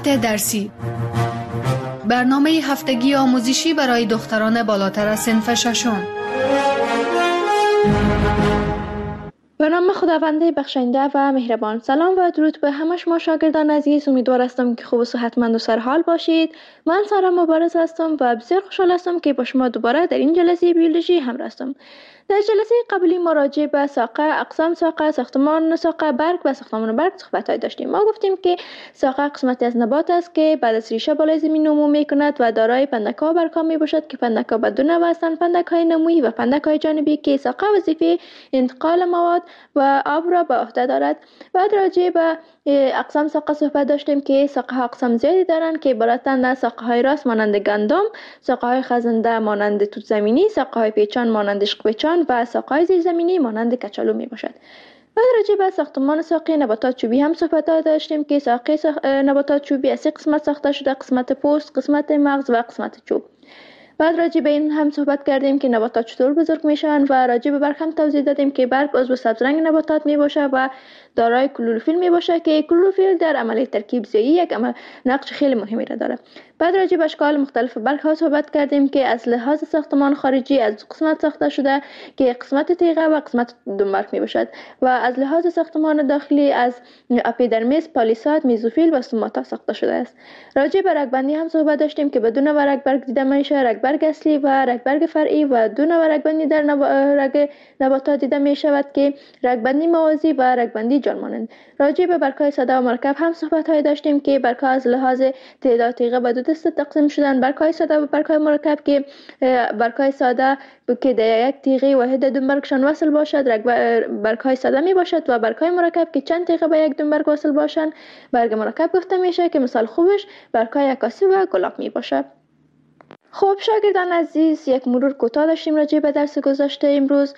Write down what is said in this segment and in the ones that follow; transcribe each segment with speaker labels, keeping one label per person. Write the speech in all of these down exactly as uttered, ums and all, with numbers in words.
Speaker 1: ساعت درسی، برنامه هفتگی آموزشی برای دختران بالاتر از صنف ششم.
Speaker 2: به نام خداوند بخشنده و مهربان. سلام و درود به همه شما شاگردان عزیز. امیدوار هستم که خوب و صحتمند و سرحال باشید. من سارا مبارز هستم و بسیار خوشحال هستم که با شما دوباره در این جلسه بیولوژی همراه هستم. در جلسه قبلی ما راجع به ساقه، اقسام ساقه، ساختمان ساقه برگ و ساختمان برگ صحبت‌های داشتیم. ما گفتیم که ساقه قسمتی از نبات است که بعد از ریشه بالای زمین نمو می‌کند و دارای پندک‌ها و برگ‌ها میباشد که پندک‌ها به دو نوع هستند: پندک‌های نمویی و پندک‌های جانبی که ساقه وظیفه انتقال مواد و آب را به عهده دارد. بعد راجع به اقسام ساقه صحبت داشتیم که ساقه ها اقسام زیادی دارند که عبارتند از ساقه های راست مانند گندم، ساقه های خزنده مانند توت زمینی، ساقه های پیچان مانند عشق پیچان و ساقه های زیرزمینی مانند کچالو می باشد. بعد راجع به ساختمان ساقه نباتات چوبی هم صحبت داشتیم که ساقه ساخ... نباتات چوبی از سه قسمت ساخته شده: قسمت پوست، قسمت مغز و قسمت چوب. بعد راجع به این هم صحبت کردیم که نباتات چطور بزرگ میشن و راجع به برگ هم توضیح دادیم که برگ عضو سبزرنگ نباتات می باشه و دارای کلروفیل می باشه که کلروفیل در عملیه ترکیب زایی یک نقش خیلی مهمی را داره. بعد راجع به اشکال مختلف برگ ها صحبت کردیم که از لحاظ ساختمان خارجی از دو قسمت ساخته شده که قسمت تیغه و قسمت دنبرگ می باشد و از لحاظ ساختمان داخلی از اپیدرمیس، پالیساد، میزوفیل و سوماتا ساخته شده است. راجع به رگبندی هم صحبت داشتیم که بدون رگبرگ دیده میشه: رگبرگ اصلی و رگبرگ فرعی، و دو نوع رگبندی در نب... رگ نباتات دیده می شود که رگبندی موازی و رگبندی جان مانند. راجع به برگ‌های ساده و مرکب هم صحبت های داشتیم که برگ‌ها از لحاظ تعداد تیغه به دو دسته تقسیم شدن: برگ‌های ساده و برگ‌های مرکب که برگ‌های ساده که در یک تیغه واحد دنبرگشان وصل باشد برگ‌های ساده می باشد و برگ‌های مرکب که چند تیغه به یک دنبرگ وصل باشند برگ مرکب گفته میشه که مثال خوبش برگ‌های عکاسی و گلاب می باشد. خب شاگردان عزیز، یک مرور کوتاه داشتیم راجع به درس گذشته امروز.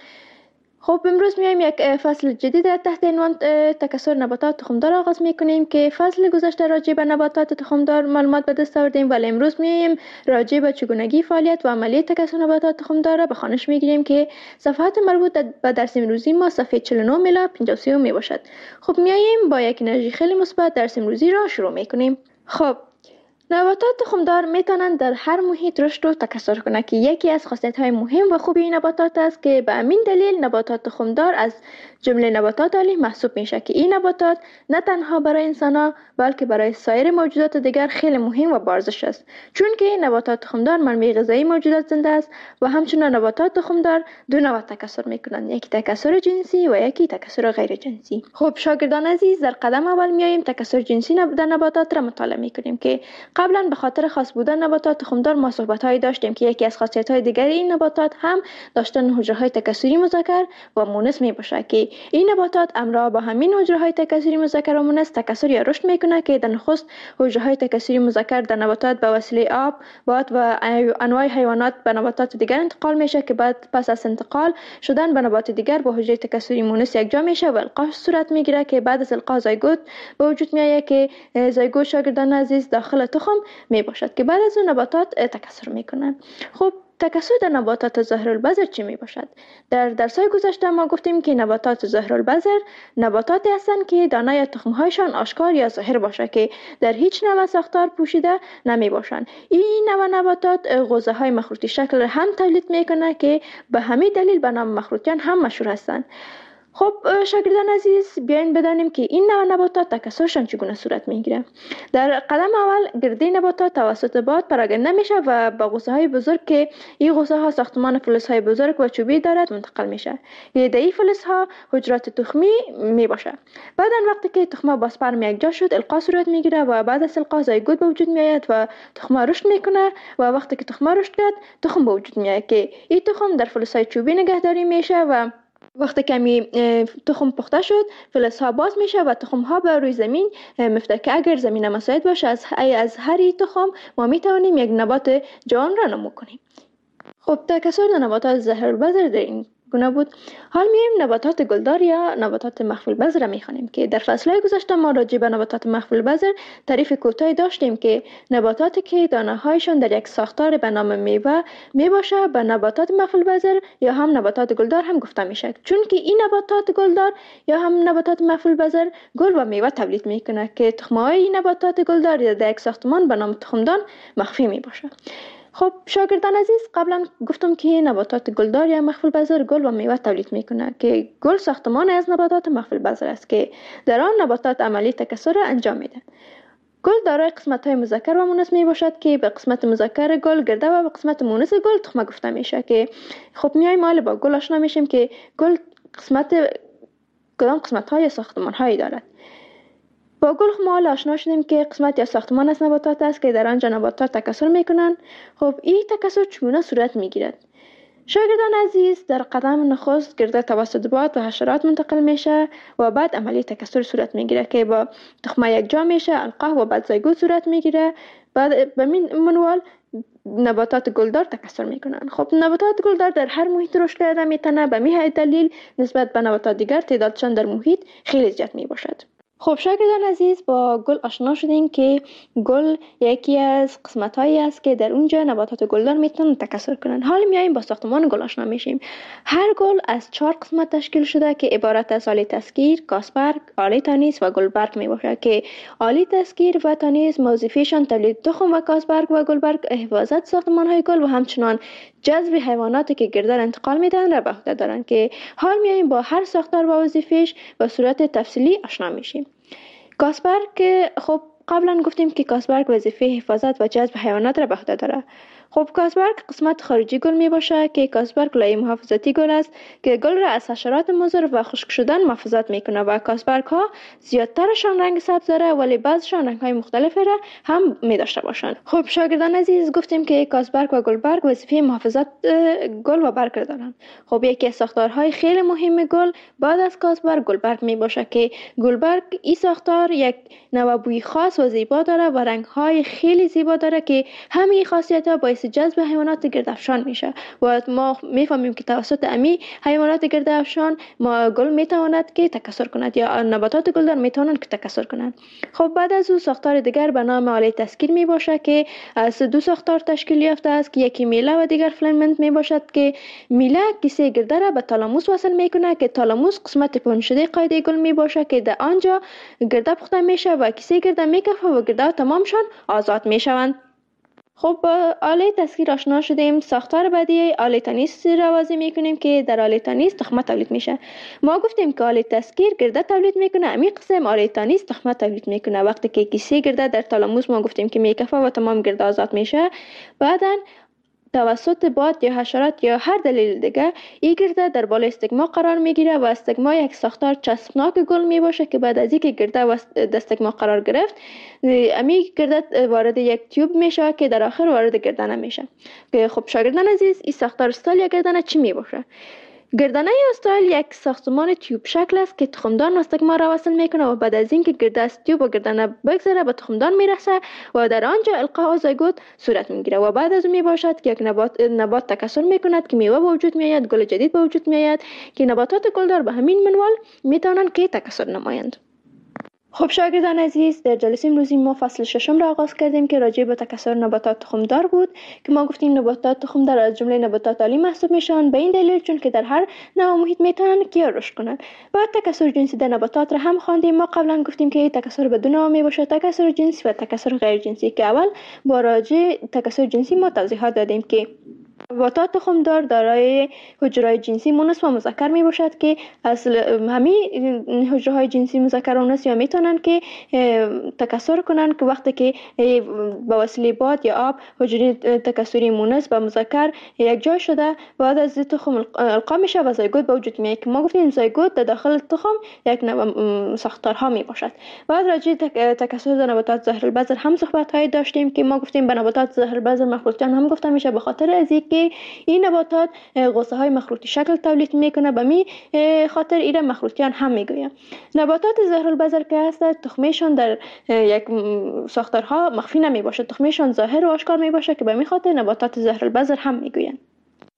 Speaker 2: خب امروز میایم یک فصل جدید تحت عنوان تکثر نباتات تخمدار آغاز میکنیم که فصل گذشته راجع به نباتات تخمدار معلومات به دست آوردیم، ولی امروز میایم راجع به چگونگی فعالیت و عملیه تکثر نباتات تخمدار را به خوانش میگیریم که صفحات مربوط به درس امروزی ما صفحه چهل و نه الی پنجاه و سه می باشد. خب میایم با یک انرژی خیلی مثبت درس امروزی را شروع میکنیم. خب نباتات تخمدار میتونند در هر محیط رشد و تکثر کنند که یکی از خاصیت‌های مهم و خوبی این نباتات است که به همین دلیل نباتات تخمدار از جمله نباتات عالی محسوب میشه که این نباتات نه تنها برای انسان‌ها بلکه برای سایر موجودات دیگر خیلی مهم و بارزش است، چون که نباتات تخمدار منبع غذایی موجودات زنده است و همچنین نباتات تخمدار دو نوع تکثر میکنند: یکی تکثر جنسی و یکی تکثر غیر جنسی. خب شاگردان عزیز، در قدم اول میایم تکثر جنسی در نباتات را مطالعه میکنیم که قبلا به خاطر خاص بودن نباتات تخمدار ما صحبت‌هایی داشتیم که یکی از خاصیت‌های دیگر این نباتات هم داشتن حجره‌های تکثری مذکر و مؤنث میباشد که این نباتات همراه با همین حجره‌های تکثری مذکر و مؤنث تکثر یا رشد میکنه که در نخست حجره‌های تکثری مذکر در نباتات به وسیله آب، باد و انواع حیوانات به نباتات دیگر انتقال میشه که بعد پس از انتقال شدن به نبات دیگر با حجره تکثری مؤنث یکجا میشه و القاح صورت میگیره که بعد از القاح زایگوت به وجود میاد که زایگوت شاگردان عزیز داخل تخم می باشد که بعد از اون نباتات تکثر میکنن. خب تکثر در نباتات ظاهرالبذر چی می باشد؟ در درس‌های گذشته ما گفتیم که نباتات ظاهرالبذر نباتاتی هستند که دانه یا تخم‌هایشان آشکار یا ظاهر باشه که در هیچ نوع ساختار پوشیده نمی باشند. این نوع نباتات غوزه‌های مخروطی شکل هم تولید میکنه که به همین دلیل به نام مخروطیان هم مشهور هستند. خب شاگردان عزیز، بیاین بدانیم که این نوع نباتات تکثرشان چگونه صورت میگیره. در قدم اول گرده نباتات توسط باد پراکنده میشه و با غوزه های بزرگ که این غوزه ها ساختمان فلز های بزرگ و چوبی دارد منتقل میشه. گرده این فلز ها حجرات تخمی میباشه. بعد وقتی که تخم با اسپرم یکجا شد القاح صورت میگیره و بعد از القاح زایگوت به وجود میاد و تخم رشد میکنه و وقتی که تخم رشد کرد تخم به وجود میاد که این تخم در فلز های چوبی نگهداری میشه و وقتی کمی تخم پخته شد فلزها باز میشه و تخم ها به روی زمین میفته که اگر زمین مساعد باشه از از هر تخم ما میتوانیم یک نبات جوان را نمو کنیم. خب تکثر نباتات ظاهرالبذر در این گونه بود. حال میایم نباتات گلدار یا نباتات مخفی البذر را میخوانیم که در فصلهای گذشته ما راجع به نباتات مخفی البذر تعریف کوتاهی داشتیم که نباتاتی که دانه هایشان در یک ساختار به نام میوه میباشه به نباتات مخفی البذر یا هم نباتات گلدار هم گفته میشه، چون که این نباتات گلدار یا هم نباتات مخفی البذر گل و میوه تولید میکنه که تخم‌های این نباتات گلدار در یک ساختمان به نام تخمدان مخفی میباشه. خب شاگردان عزیز، قبلا گفتم که نباتات گلدار یا مخفی البذر گل و میوه تولید میکنه که گل ساختمان از نباتات مخفی البذر است که در آن نباتات عملی تکثر را انجام میدن. گل دارای قسمت های مذکر و مؤنث می باشد که به قسمت مذکر گل گرده و به قسمت مؤنث گل تخمه گفته میشه که خب میایم حالا با گل آشنا میشیم که گل قسمت کدام قسمت های ساختمان هایی دارد. با گل ما حالا آشنا شدیم که قسمت یا ساختمان از نباتات است که در آنجا نباتات تکثر میکنند. خب این تکثر چگونه صورت میگیرد؟ شاگردان عزیز، در قدم نخست گرده توسط باد و حشرات منتقل میشه و بعد عملی تکثر صورت میگیره که با تخمه یک جا میشه، القاح و بعد زایگوت صورت میگیره. بعد به این منوال نباتات گلدار تکثر میکنن. خب نباتات گلدار در هر محیط رشد کرده میتونه، به همین دلیل نسبت به نباتات دیگر تعدادشان در محیط خیلی زیاد میباشد. خب شاگردان عزیز، با گل آشنا شدیم که گل یکی از قسمت‌هایی است که در اونجا نباتات گلدار میتونن تکثر کنن. حالا میایم با ساختمان گل آشنا میشیم. هر گل از چهار قسمت تشکیل شده که عبارت از آله تسکیر، کاسبرگ، آله تانیس و گلبرگ میباشه که آله تسکیر و تانیس وظیفه‌شان تولید تخم و کاسبرگ و گلبرگ حفاظت ساختمان‌های گل و همچنان جذب حیواناتی که گردر انتقال میدن را به عهده دارند که حال میایم با هر ساختار و وظیفه‌اش به صورت تفصیلی آشنا میشیم. کاسبرگ، خب قبلا گفتیم که کاسبرگ وظیفه حفاظت و جذب حیوانات را به عهده داره. خب کاسبرگ قسمت خارجی گل می باشه که کاسبرگ لایه محافظتی گل است که گل را از حشرات مضر و خشک شدن محافظت میکنه و کاسبرگ ها زیادترشان رنگ سبز داره ولی بعضشان رنگ های مختلفی را هم می داشته باشند. خب شاگردان عزیز، گفتیم که کاسبرگ و گلبرگ وظیفه محافظت گل و برگ دارند. خب یکی از ساختارهای خیلی مهم گل بعد از کاسبرگ گلبرگ می باشه که گلبرگ این ساختار یک نوع بوی خاص و زیبا داره و رنگ های خیلی زیبا داره که همین خاصیت ها باعث جذب حیوانات گردافشان میشه و ما میفهمیم که توسط امی حیوانات گردافشان ما گل میتواند که تکثر کند یا نباتات گلدار میتوانند که تکثر کنند. خب بعد از او ساختار دیگر به نام آله تسکیر می باشه که از دو ساختار تشکیل یافته است که یکی میله و دیگر فیلامنت می باشد که میله کیسه گرده را به تالاموس وصل میکنه که تالاموس قسمت پنجشده قاعده گل می باشه که در آنجا گرده پخته میشه و کیسه گرده میکفه و گرده تمامشان آزاد میشوند. خب با آله تسکیر آشنا شدیم. ساختار بعدی آله تانیس را واضح میکنیم که در آله تانیس تخمه تولید میشه. ما گفتیم که آله تسکیر گرده تولید میکنه، امی قسم آله تانیس تخمه تولید میکنه. وقتی که کیسه گرده در تالاموس ما گفتیم که میکفه و تمام گرده آزاد میشه، بعدن توسط باد یا حشرات یا هر دلیل دیگه این گرده در بالای استگما قرار میگیره و استگما یک ساختار چسبناک گل می باشه که بعد از اینکه گرده و استگما قرار گرفت امی گرده وارد یک تیوب میشه که در آخر وارد گردنه میشه. که خب شاگردان عزیز، این ساختار استایل یا گردنه چی می باشه؟ گردنه استایل یک ساختمان تیوب شکل است که تخمدان و استگما را وصل میکنه و بعد از اینکه گرده از تیوب و گردنه بگذره به تخمدان میرسه و در آنجا القاح و زایگوت صورت میگیره و بعد از اون میباشد که یک نبات نبات تکثر میکند که میوه به وجود میآید، گل جدید به وجود میآید که نباتات گلدار به همین منوال میتونن که تکثر نمایند. خب شاگردان عزیز، در جلسه امروزی ما فصل ششم را آغاز کردیم که راجع به تکثر نباتات تخمدار بود که ما گفتیم نباتات تخمدار از جمله نباتات عالی محسوب میشن به این دلیل چون که در هر نوع محیط میتونن که رشد کنند. و تکثر جنسی در نباتات را هم خواندیم. ما قبلا گفتیم که تکثر به دو نوع میباشه، تکثر جنسی و تکثر غیر جنسی، که اول با راجع تکثر جنسی ما توضیحات دادیم که نباتات تخمدار دارای حجره‌های جنسی مؤنث و مذکر می باشد که اصل همین حجره‌های جنسی مذکر و مؤنث یا میتونن که تکثر کنن که وقتی که با وسیله باد یا آب حجره تکثری مؤنث و مذکر یک جای شده بعد از تخم القا میشه و زایگوت به وجود میاد که ما گفتیم زایگوت در داخل تخم یک نوع ساختارها می باشد. بعد راجع تکثر در نباتات ظاهر البذر هم صحبت های داشتیم که ما گفتیم به نباتات ظاهر البذر مخروطیان هم گفته میشه به خاطر از که این نباتات غصه های مخروطی شکل تولید میکنه، به می خاطر ایره مخروطیان هم میگویم. نباتات ظاهر البذر که هست تخمشان در یک ساختارها مخفی نمی باشه، تخمشان ظاهر و آشکار می باشه که به می خاطر نباتات ظاهر البذر هم میگوین.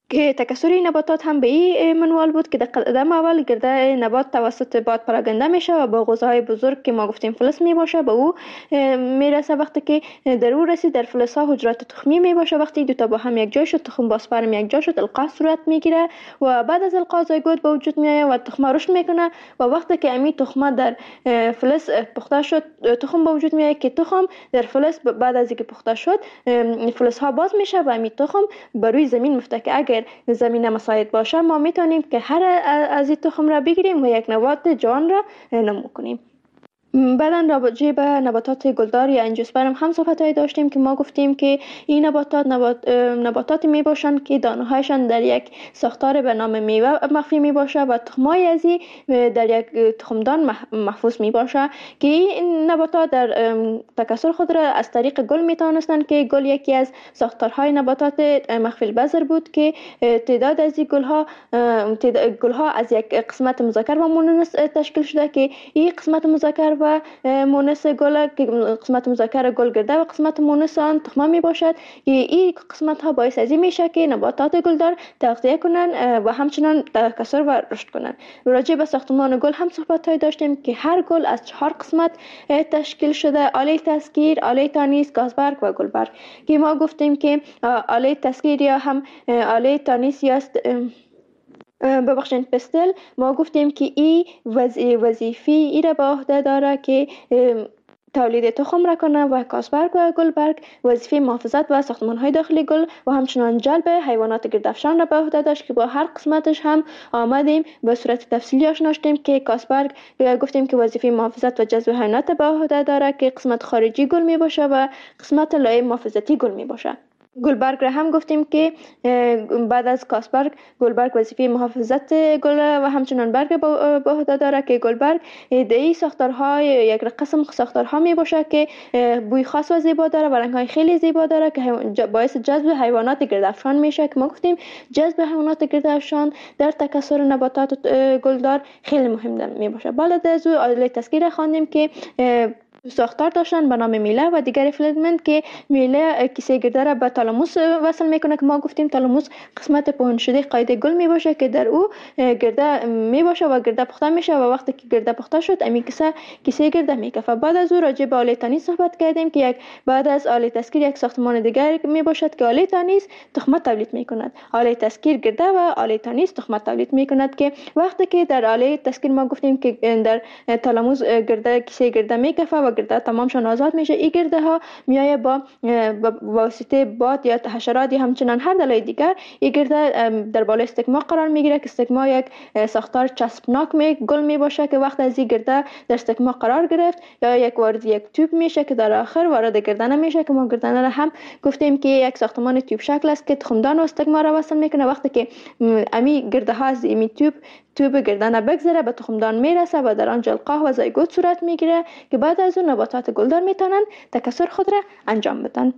Speaker 2: که تکثر این نباتات هم به این منوال بود که در قدم اول گرده نبات توسط باد پراگنده میشه و با غوزهای بزرگ که ما گفتیم فلز می باشه به او میرسه. وقتی که در او رسید در فلز ها حجرات تخمی می باشه، وقتی دو تا با هم یک جای شد، تخم با اسپرم یک جای شد، القاء صورت میگیره و بعد از القاء زایگوت به وجود میاد و تخم رشد میکنه و وقتی که امی تخم در فلز پخته شد تخم به وجود میاد که تخم در فلز بعد از اینکه پخته شد فلز ها باز میشه و امی تخم بر روی زمین میفته که اگر زمین مساعد باشه ما میتونیم که هر از این تخم را بگیریم و یک نبات جوان را نمو کنیم. بعدا راجع به نباتات گلدار یا انجیوسپرم هم صحبت‌هایی داشتیم که ما گفتیم که این نباتات نبات نباتاتی می باشند که دانه‌هایشان در یک ساختار به نام میوه مخفی می باشه و تخمای از این در یک تخمدان محفوظ می باشه که این نباتات در تکثر خود را از طریق گل می توانستند که گل یکی از ساختارهای نباتات مخفی البذر بود که تعداد از این گل‌ها گل‌ها از یک قسمت مذکر و مؤنث تشکیل شده که این قسمت مذکر و مؤنث گل که قسمت مذکر گل گرده و قسمت مؤنث آن تخمه می باشد. این قسمت ها باعث از این میشه که نباتات گلدار تغذیه کنن و همچنان تکثر و رشد کنن. راجع به ساختمان گل هم صحبت های داشتیم که هر گل از چهار قسمت تشکیل شده: آله تسکیر، آله تانیس، گازبرگ و گلبرگ که ما گفتیم که آله تسکیر یا هم آله تانیس یا ببخشید پستل ما گفتیم که این وظیفه ای را به عهده داره که تولید تخم را کنه و گازبرگ و گلبرگ وظیفه محافظت و ساختمان های داخلی گل و همچنان جلب حیوانات گردافشان را به عهده داشت که با هر قسمتش هم آمدیم به صورت تفصیلی آشنا شدیم که گازبرگ گفتیم که وظیفه محافظت و جذب حیوانات به عهده داره که قسمت خارجی گل می باشه و قسمت لایه محافظتی گل می باشه. گلبرگ را هم گفتیم که بعد از گازبرگ گلبرگ وظیفه محافظت گل و همچنان برگ به عهده داره که گلبرگ دهی ساختارهای یک قسم ساختارها می باشه که بوی خاص و زیبا داره و رنگ‌های خیلی زیبا داره که باعث جذب حیوانات گردافشان میشه که ما گفتیم جذب حیوانات گردافشان در تکثر نباتات گلدار خیلی مهم می باشه. بعد از او آله تسکیر خواندیم که ساختار داشتن به نام میله و دیگر فیلمنت که میله کیسه گرده را به تالاموس وصل میکنه که ما گفتیم تالاموس قسمت پهن شده قاعده گل می باشه که در او گرده می باشه و گرده پخته میشه و وقتی که گرده پخته شد امی کیسه کیسه گرده میکفه. بعد از او راجع به آله تانیس صحبت کردیم که یک بعد از آله تسکیر یک ساختمان دیگر می باشد که آله تانیس تخمه تولید میکند. آله تسکیر گرده و آله تانیس تخمه تولید میکند که وقتی که در آله تسکیر ما گفتیم که در تالاموس گرده کیسه گرده میکفه و گرده تمامشان آزاد میشه. این گرده ها میایه با واسطه باد یا حشرات یا همچنان هر دلایل دیگر این گرده در بالای استکما قرار میگیره که استکما یک ساختار چسبناک می گل می باشه که وقت از این گرده در استکما قرار گرفت یا یک وارد یک توپ میشه که در آخر وارد گردنه میشه که ما گردنه را هم گفتیم که یک ساختمان توپ شکل است که تخمدان و استکما را وصل میکنه. وقتی که امی گرده ها از امی توپ توپ گردنه بگذره به تخمدان میرسه و در آنجا القاح و زایگوت صورت میگیره که بعد از اون نباتات گلدار میتونن تکثر خود را انجام بدن.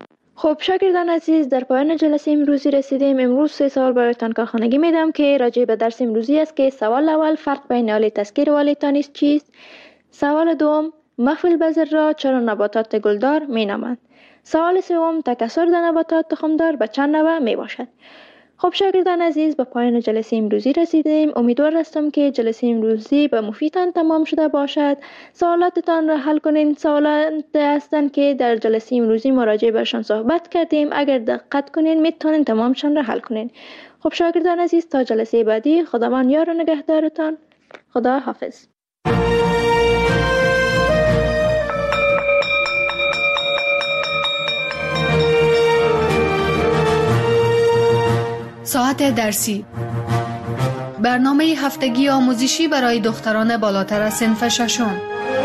Speaker 2: خب شاگردان عزیز، در پایان جلسه امروزی رسیدیم. امروز سه سوال برایتان کارخانگی میدم که راجع به درس امروزی است که سوال اول فرق بین آله تسکیر و آله تانیس چیست؟ سوال دوم مخفی البذر را چرا نباتات گلدار مینامند؟ سوال سوم تکثر در نباتات تخمدار به چند نوع می باشد؟ خب شاگردان عزیز، به پایان جلسه امروزی رسیدیم. امیدوار هستم که جلسه امروزی به مفیدتان تمام شده باشد. سوالاتتان را حل کنین. سوالات هستند که در جلسه امروزی مراجعه برشان صحبت کردیم. اگر دقت کنین میتونین تمامشان را حل کنین. خب شاگردان عزیز، تا جلسه بعدی خداوند یار و نگهدارتان. خدا حافظ.
Speaker 1: ساعت درسی، برنامه هفتگی آموزشی برای دختران بالاتر از صنف ششم.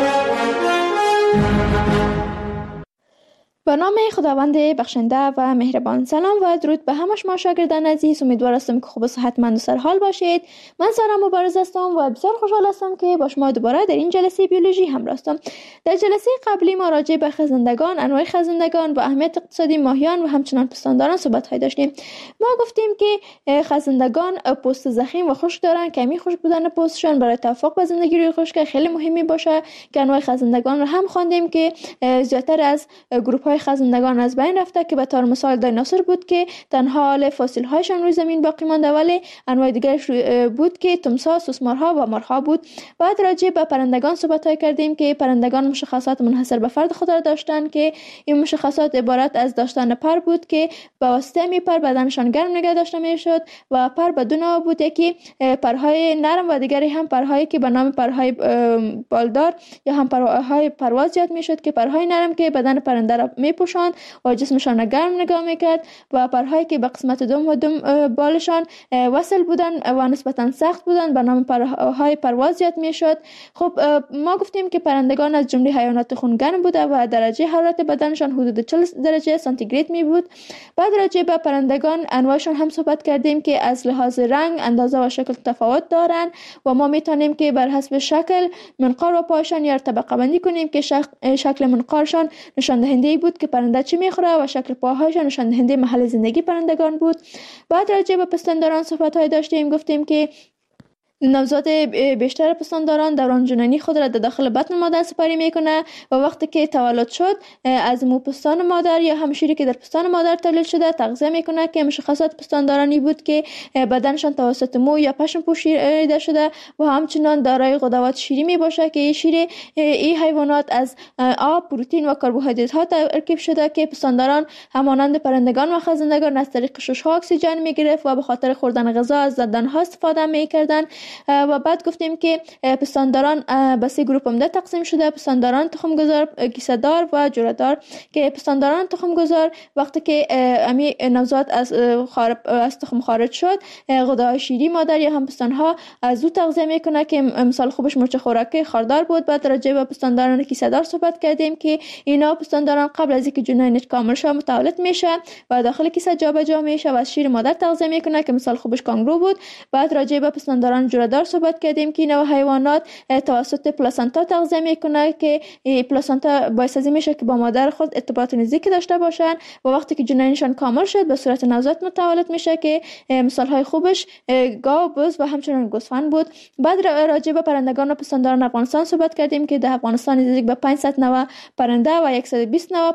Speaker 2: به نام خداوند بخشنده و مهربان. سلام و درود به همه شما شاگردان عزیز. امیدوار هستم که خوب و صحتمند و سرحال باشید. من سارا مبارز هستم و بسیار خوشحال هستم که با شما دوباره در این جلسه بیولوژی همراه هستم. در جلسه قبلی ما راجع به خزندگان، انواع خزندگان و اهمیت اقتصادی ماهیان و همچنان پستانداران صحبت داشتیم. ما گفتیم که خزندگان پوست ضخیم و خشک دارن که همین خشک بودن پوستشان برای توافق با زندگی روی خشک خیلی مهمی باشه که انواع خزندگان رو هم خواندیم که زیاتر از گروه های خزندگان از بین رفته که به طور مثال دایناسور بود که تنها حال فسیل هایشان روی زمین باقی مانده، ولی انواع دیگرش بود که تمساح، سوسمارها و مارها بود. بعد راجع به پرندگان صحبت های کردیم که پرندگان مشخصات منحصر به فرد خود را داشتند که این مشخصات عبارت از داشتن پر بود که به واسطه می پر بدنشان گرم نگه داشته می شد و پر به دو نوع بود، یکی پرهای نرم و دیگری هم پرهایی که به نام پرهای بالدار یا هم پرهای پرواز یاد می شد که پرهای نرم که بدن پرنده را می پوشاند و جسمشان را گرم نگاه می کرد و پرهایی که به قسمت دوم و دوم بالشان وصل بودند و نسبتا سخت بودند به نام پرهای پرواز یاد می شد. خب ما گفتیم که پرندگان از جمله حیوانات خونگرم بوده و درجه حرارت بدنشان حدود چهل درجه سانتیگراد می بود. بعد راجع به پرندگان انواعشان هم صحبت کردیم که از لحاظ رنگ، اندازه و شکل تفاوت دارند و ما میتونیم که بر حسب شکل منقار و پایشان یا طبقه بندی کنیم که شکل منقارشان نشان دهنده بود که پرنده چی میخوره و شکل پاهایشان نشان دهنده محل زندگی پرندگان بود. بعد راجع به پستانداران صحبت های داشتیم، گفتیم که نوزاد بیشتر پستانداران دوران جنینی خود را در داخل بطن مادر سپری میکنه و وقتی که تولد شد از مو پستان مادر یا هم شیری که در پستان مادر تولید شده تغذیه میکنه که مشخصات پستاندارانی بود که بدنشان توسط مو یا پشم پوشیده شده و همچنان دارای غدوات شیری می باشه که این شیر این حیوانات از آب، پروتئین و کربوهیدرات ها ترکیب شده که پستانداران همانند پرندگان و خزندگان از طریق شش ها اکسیژن میگرفت و به خاطر خوردن غذا از دندان ها استفاده میکردن. و بعد گفتیم که پستانداران به سه گروه عمده تقسیم شده: پستانداران تخمگذار، کیسه دار و جوره دار. که پستانداران تخمگذار وقتی که امی نوزاد از از تخم خارج شد غدای شیری مادر یا هم پستانها از او تغذیه میکنه که مثال خوبش مرچ خوراکی خاردار بود. بعد راجع به پستانداران کیسه دار صحبت کردیم که اینا پستانداران قبل از اینکه جنینش کامل شه متولد میشه و داخل کیسه جابجا میشه و از شیر مادر تغذیه میکنه که مثال خوبش کانگرو بود. بعد راجع به پستانداران جوره دار صحبت کردیم که اینا حیوانات توسط پلاسنتا تغذیه میکنه که پلاسنتا باعث از میشه که با مادر خود ارتباط نزدیکی داشته باشن و وقتی که جنینشان کامل شد به صورت نوزاد متولد میشه که مثال های خوبش گاو، بز و همچنین گوسفند بود. بعد راجع به پرندگان و پستانداران افغانستان صحبت کردیم که در افغانستان نزدیک به پانصد نوع پرنده و صد و بیست نوع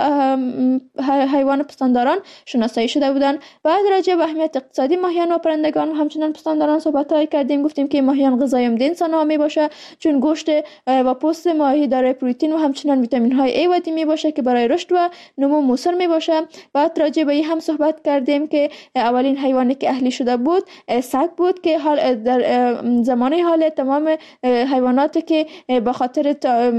Speaker 2: حیوان پستانداران شناسایی شده بودند. بعد راجع به اهمیت اقتصادی ماهیان و پرندگان و همچنین پستانداران صحبت های کردیم. گفتیم که ماهیان غذای عمده انسان ها می باشه چون گوشت و پوست ماهی دارای پروتئین و همچنین ویتامین های ای و دی می باشه که برای رشد و نمو موثر می باشه. بعد راجع به این هم صحبت کردیم که اولین حیوانی که اهلی شده بود سگ بود که حال در زمانه حال تمام حیواناتی که به خاطر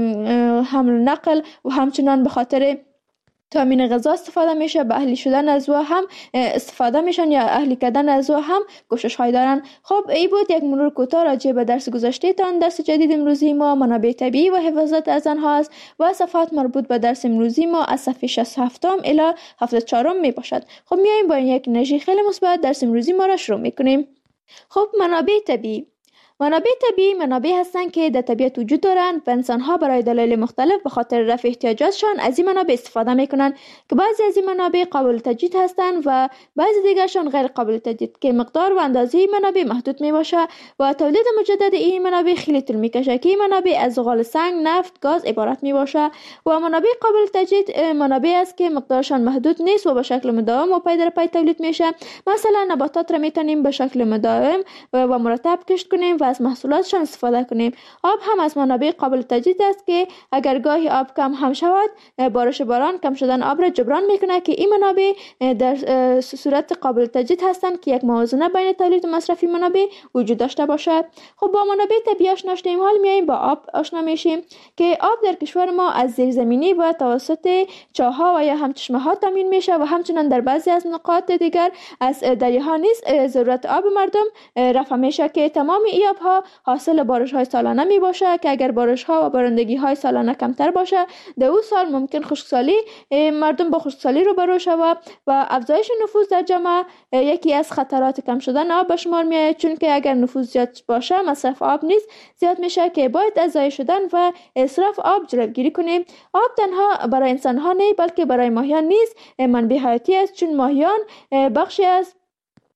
Speaker 2: حمل نقل و همچنین به خاطر تامین غذا استفاده میشه به اهلی شدن از او هم استفاده میشن یا اهلی کردن از او هم کوشش های دارن. خب این بود یک مرور کوتاه راجع به درس گذشته تان. درس جدید امروزی ما منابع طبیعی و حفاظت از آنها است و صفحات مربوط به درس امروزی ما از صفحه شصت و هفت الی هفتاد و چهار می باشد. خب میایم با یک انرژی خیلی مثبت درس امروزی ما را شروع میکنیم. خب منابع طبیعی منابع طبیعی منابع هستند که در طبیعت وجود دارند و انسان‌ها برای دلایل مختلف به خاطر رفع احتیاجاتشان از این منابع استفاده می‌کنند که بعضی از این منابع قابل تجدید هستند و بعضی دیگرشان غیر قابل تجدید که مقدار و اندازه منابع محدود میباشه و تولید مجدد این منابع خیلی طول میکشه که این منابع از زغال سنگ، نفت، گاز عبارت میباشه و منابع قابل تجدید منابع است که مقدارشان محدود نیست و به شکل مداوم و پی در پی تولید میشه. مثلا نباتات را میتونیم به شکل مداوم و مرتب کشت کنیم و از محصولاتشان استفاده کنیم. آب هم از منابع قابل تجدید است که اگر گاهی آب کم هم شود بارش باران کم شدن آب را جبران میکنه که این منابع در صورت قابل تجدید هستند که یک موازنه بین تولید و مصرف منابع وجود داشته باشد. خب با منابع طبیعی آشنا شدیم، حال میایم با آب آشنا میشیم که آب در کشور ما از زیرزمینی و توسط چاه‌ها و یا هم چشمه‌ها تامین میشه و همچنین در بعضی از نقاط دیگر از دریاها نیز ضرورت آب مردم رفع میشه که تمام این آبها حاصل بارش های سالانه می باشه که اگر بارش ها و بارندگی های سالانه کمتر باشه در اون سال ممکن خشکسالی مردم با خشکسالی روبرو شود و افزایش نفوذ در جامعه یکی از خطرات کم شدن آب به شمار می آید، چون که اگر نفوذ زیاد باشه مصرف آب نیز زیاد میشه که باید از ضایع شدن و اسراف آب جلوگیری کنیم. آب تنها برای انسان ها نه بلکه برای ماهیان نیز منبع حیاتی است، چون ماهیان بخشی از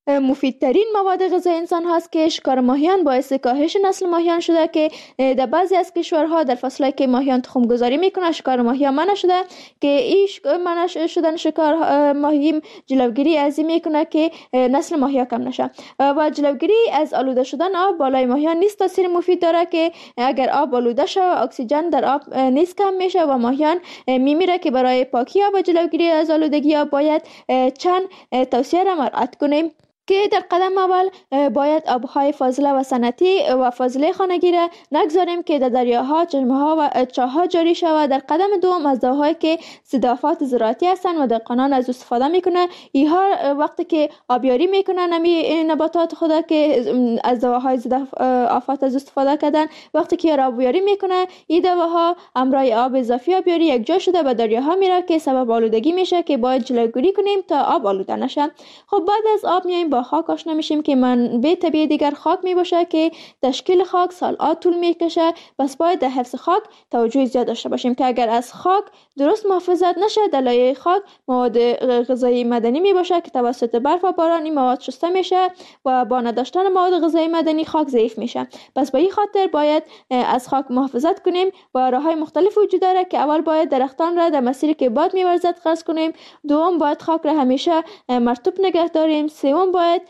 Speaker 2: مفیدترین مواد غذایی انسان هاست که شکار ماهیان باعث کاهش نسل ماهیان شده که در بعضی از کشورها در فصلی که ماهیان تخم گذاری میکنه شکار ماهیان منع شده که این منع شدن شکار ماهی جلوگیری از این میکنه که نسل ماهیان کم نشه و جلوگیری از آلوده شدن آب بالای ماهیان نیست تاثیر مفید داره که اگر آب آلوده شه اکسیژن در آب نیست کم میشه و ماهیان میمیره که برای پاکی آب و جلوگیری از آلودگی آب باید چند توصیه را مراعات کنیم که در قدم اول باید آبهای فاضله و صنعتی و فاضله خانگی را نگذاریم که در دریاها، چشمه‌ها و چاه‌ها جاری شود. در قدم دوم از دواهایی که ضد آفات زراعتی هستند و دهقانان از استفاده میکنه اینها وقتی که آبیاری میکنن نمی نباتات خود که از دواهای ضد آفات از استفاده کردن وقتی که آبیاری میکنه این دواها امرای آب اضافی آبیاری یک جا شده به دریاها میره که سبب آلودگی میشه که باید جلوگیری کنیم تا آب آلوده نشه. خب بعد از آب میایم با خاک آشنا میشیم که منبع طبیعی دیگر خاک می باشه که تشکیل خاک سال‌ها طول میکشه. پس باید در حفظ خاک توجه زیاد داشته باشیم که اگر از خاک درست محافظت نشه در لایه خاک مواد غذایی معدنی می باشه که توسط برف و باران این مواد شسته میشه و با نداشتن مواد غذایی معدنی خاک ضعیف میشه. پس به این خاطر باید از خاک محافظت کنیم و راههای مختلف وجود داره که اول باید درختان را در مسیری که باد می‌ورزد قطع کنیم، دوم باید خاک را همیشه مرطوب نگه داریم، سوم باید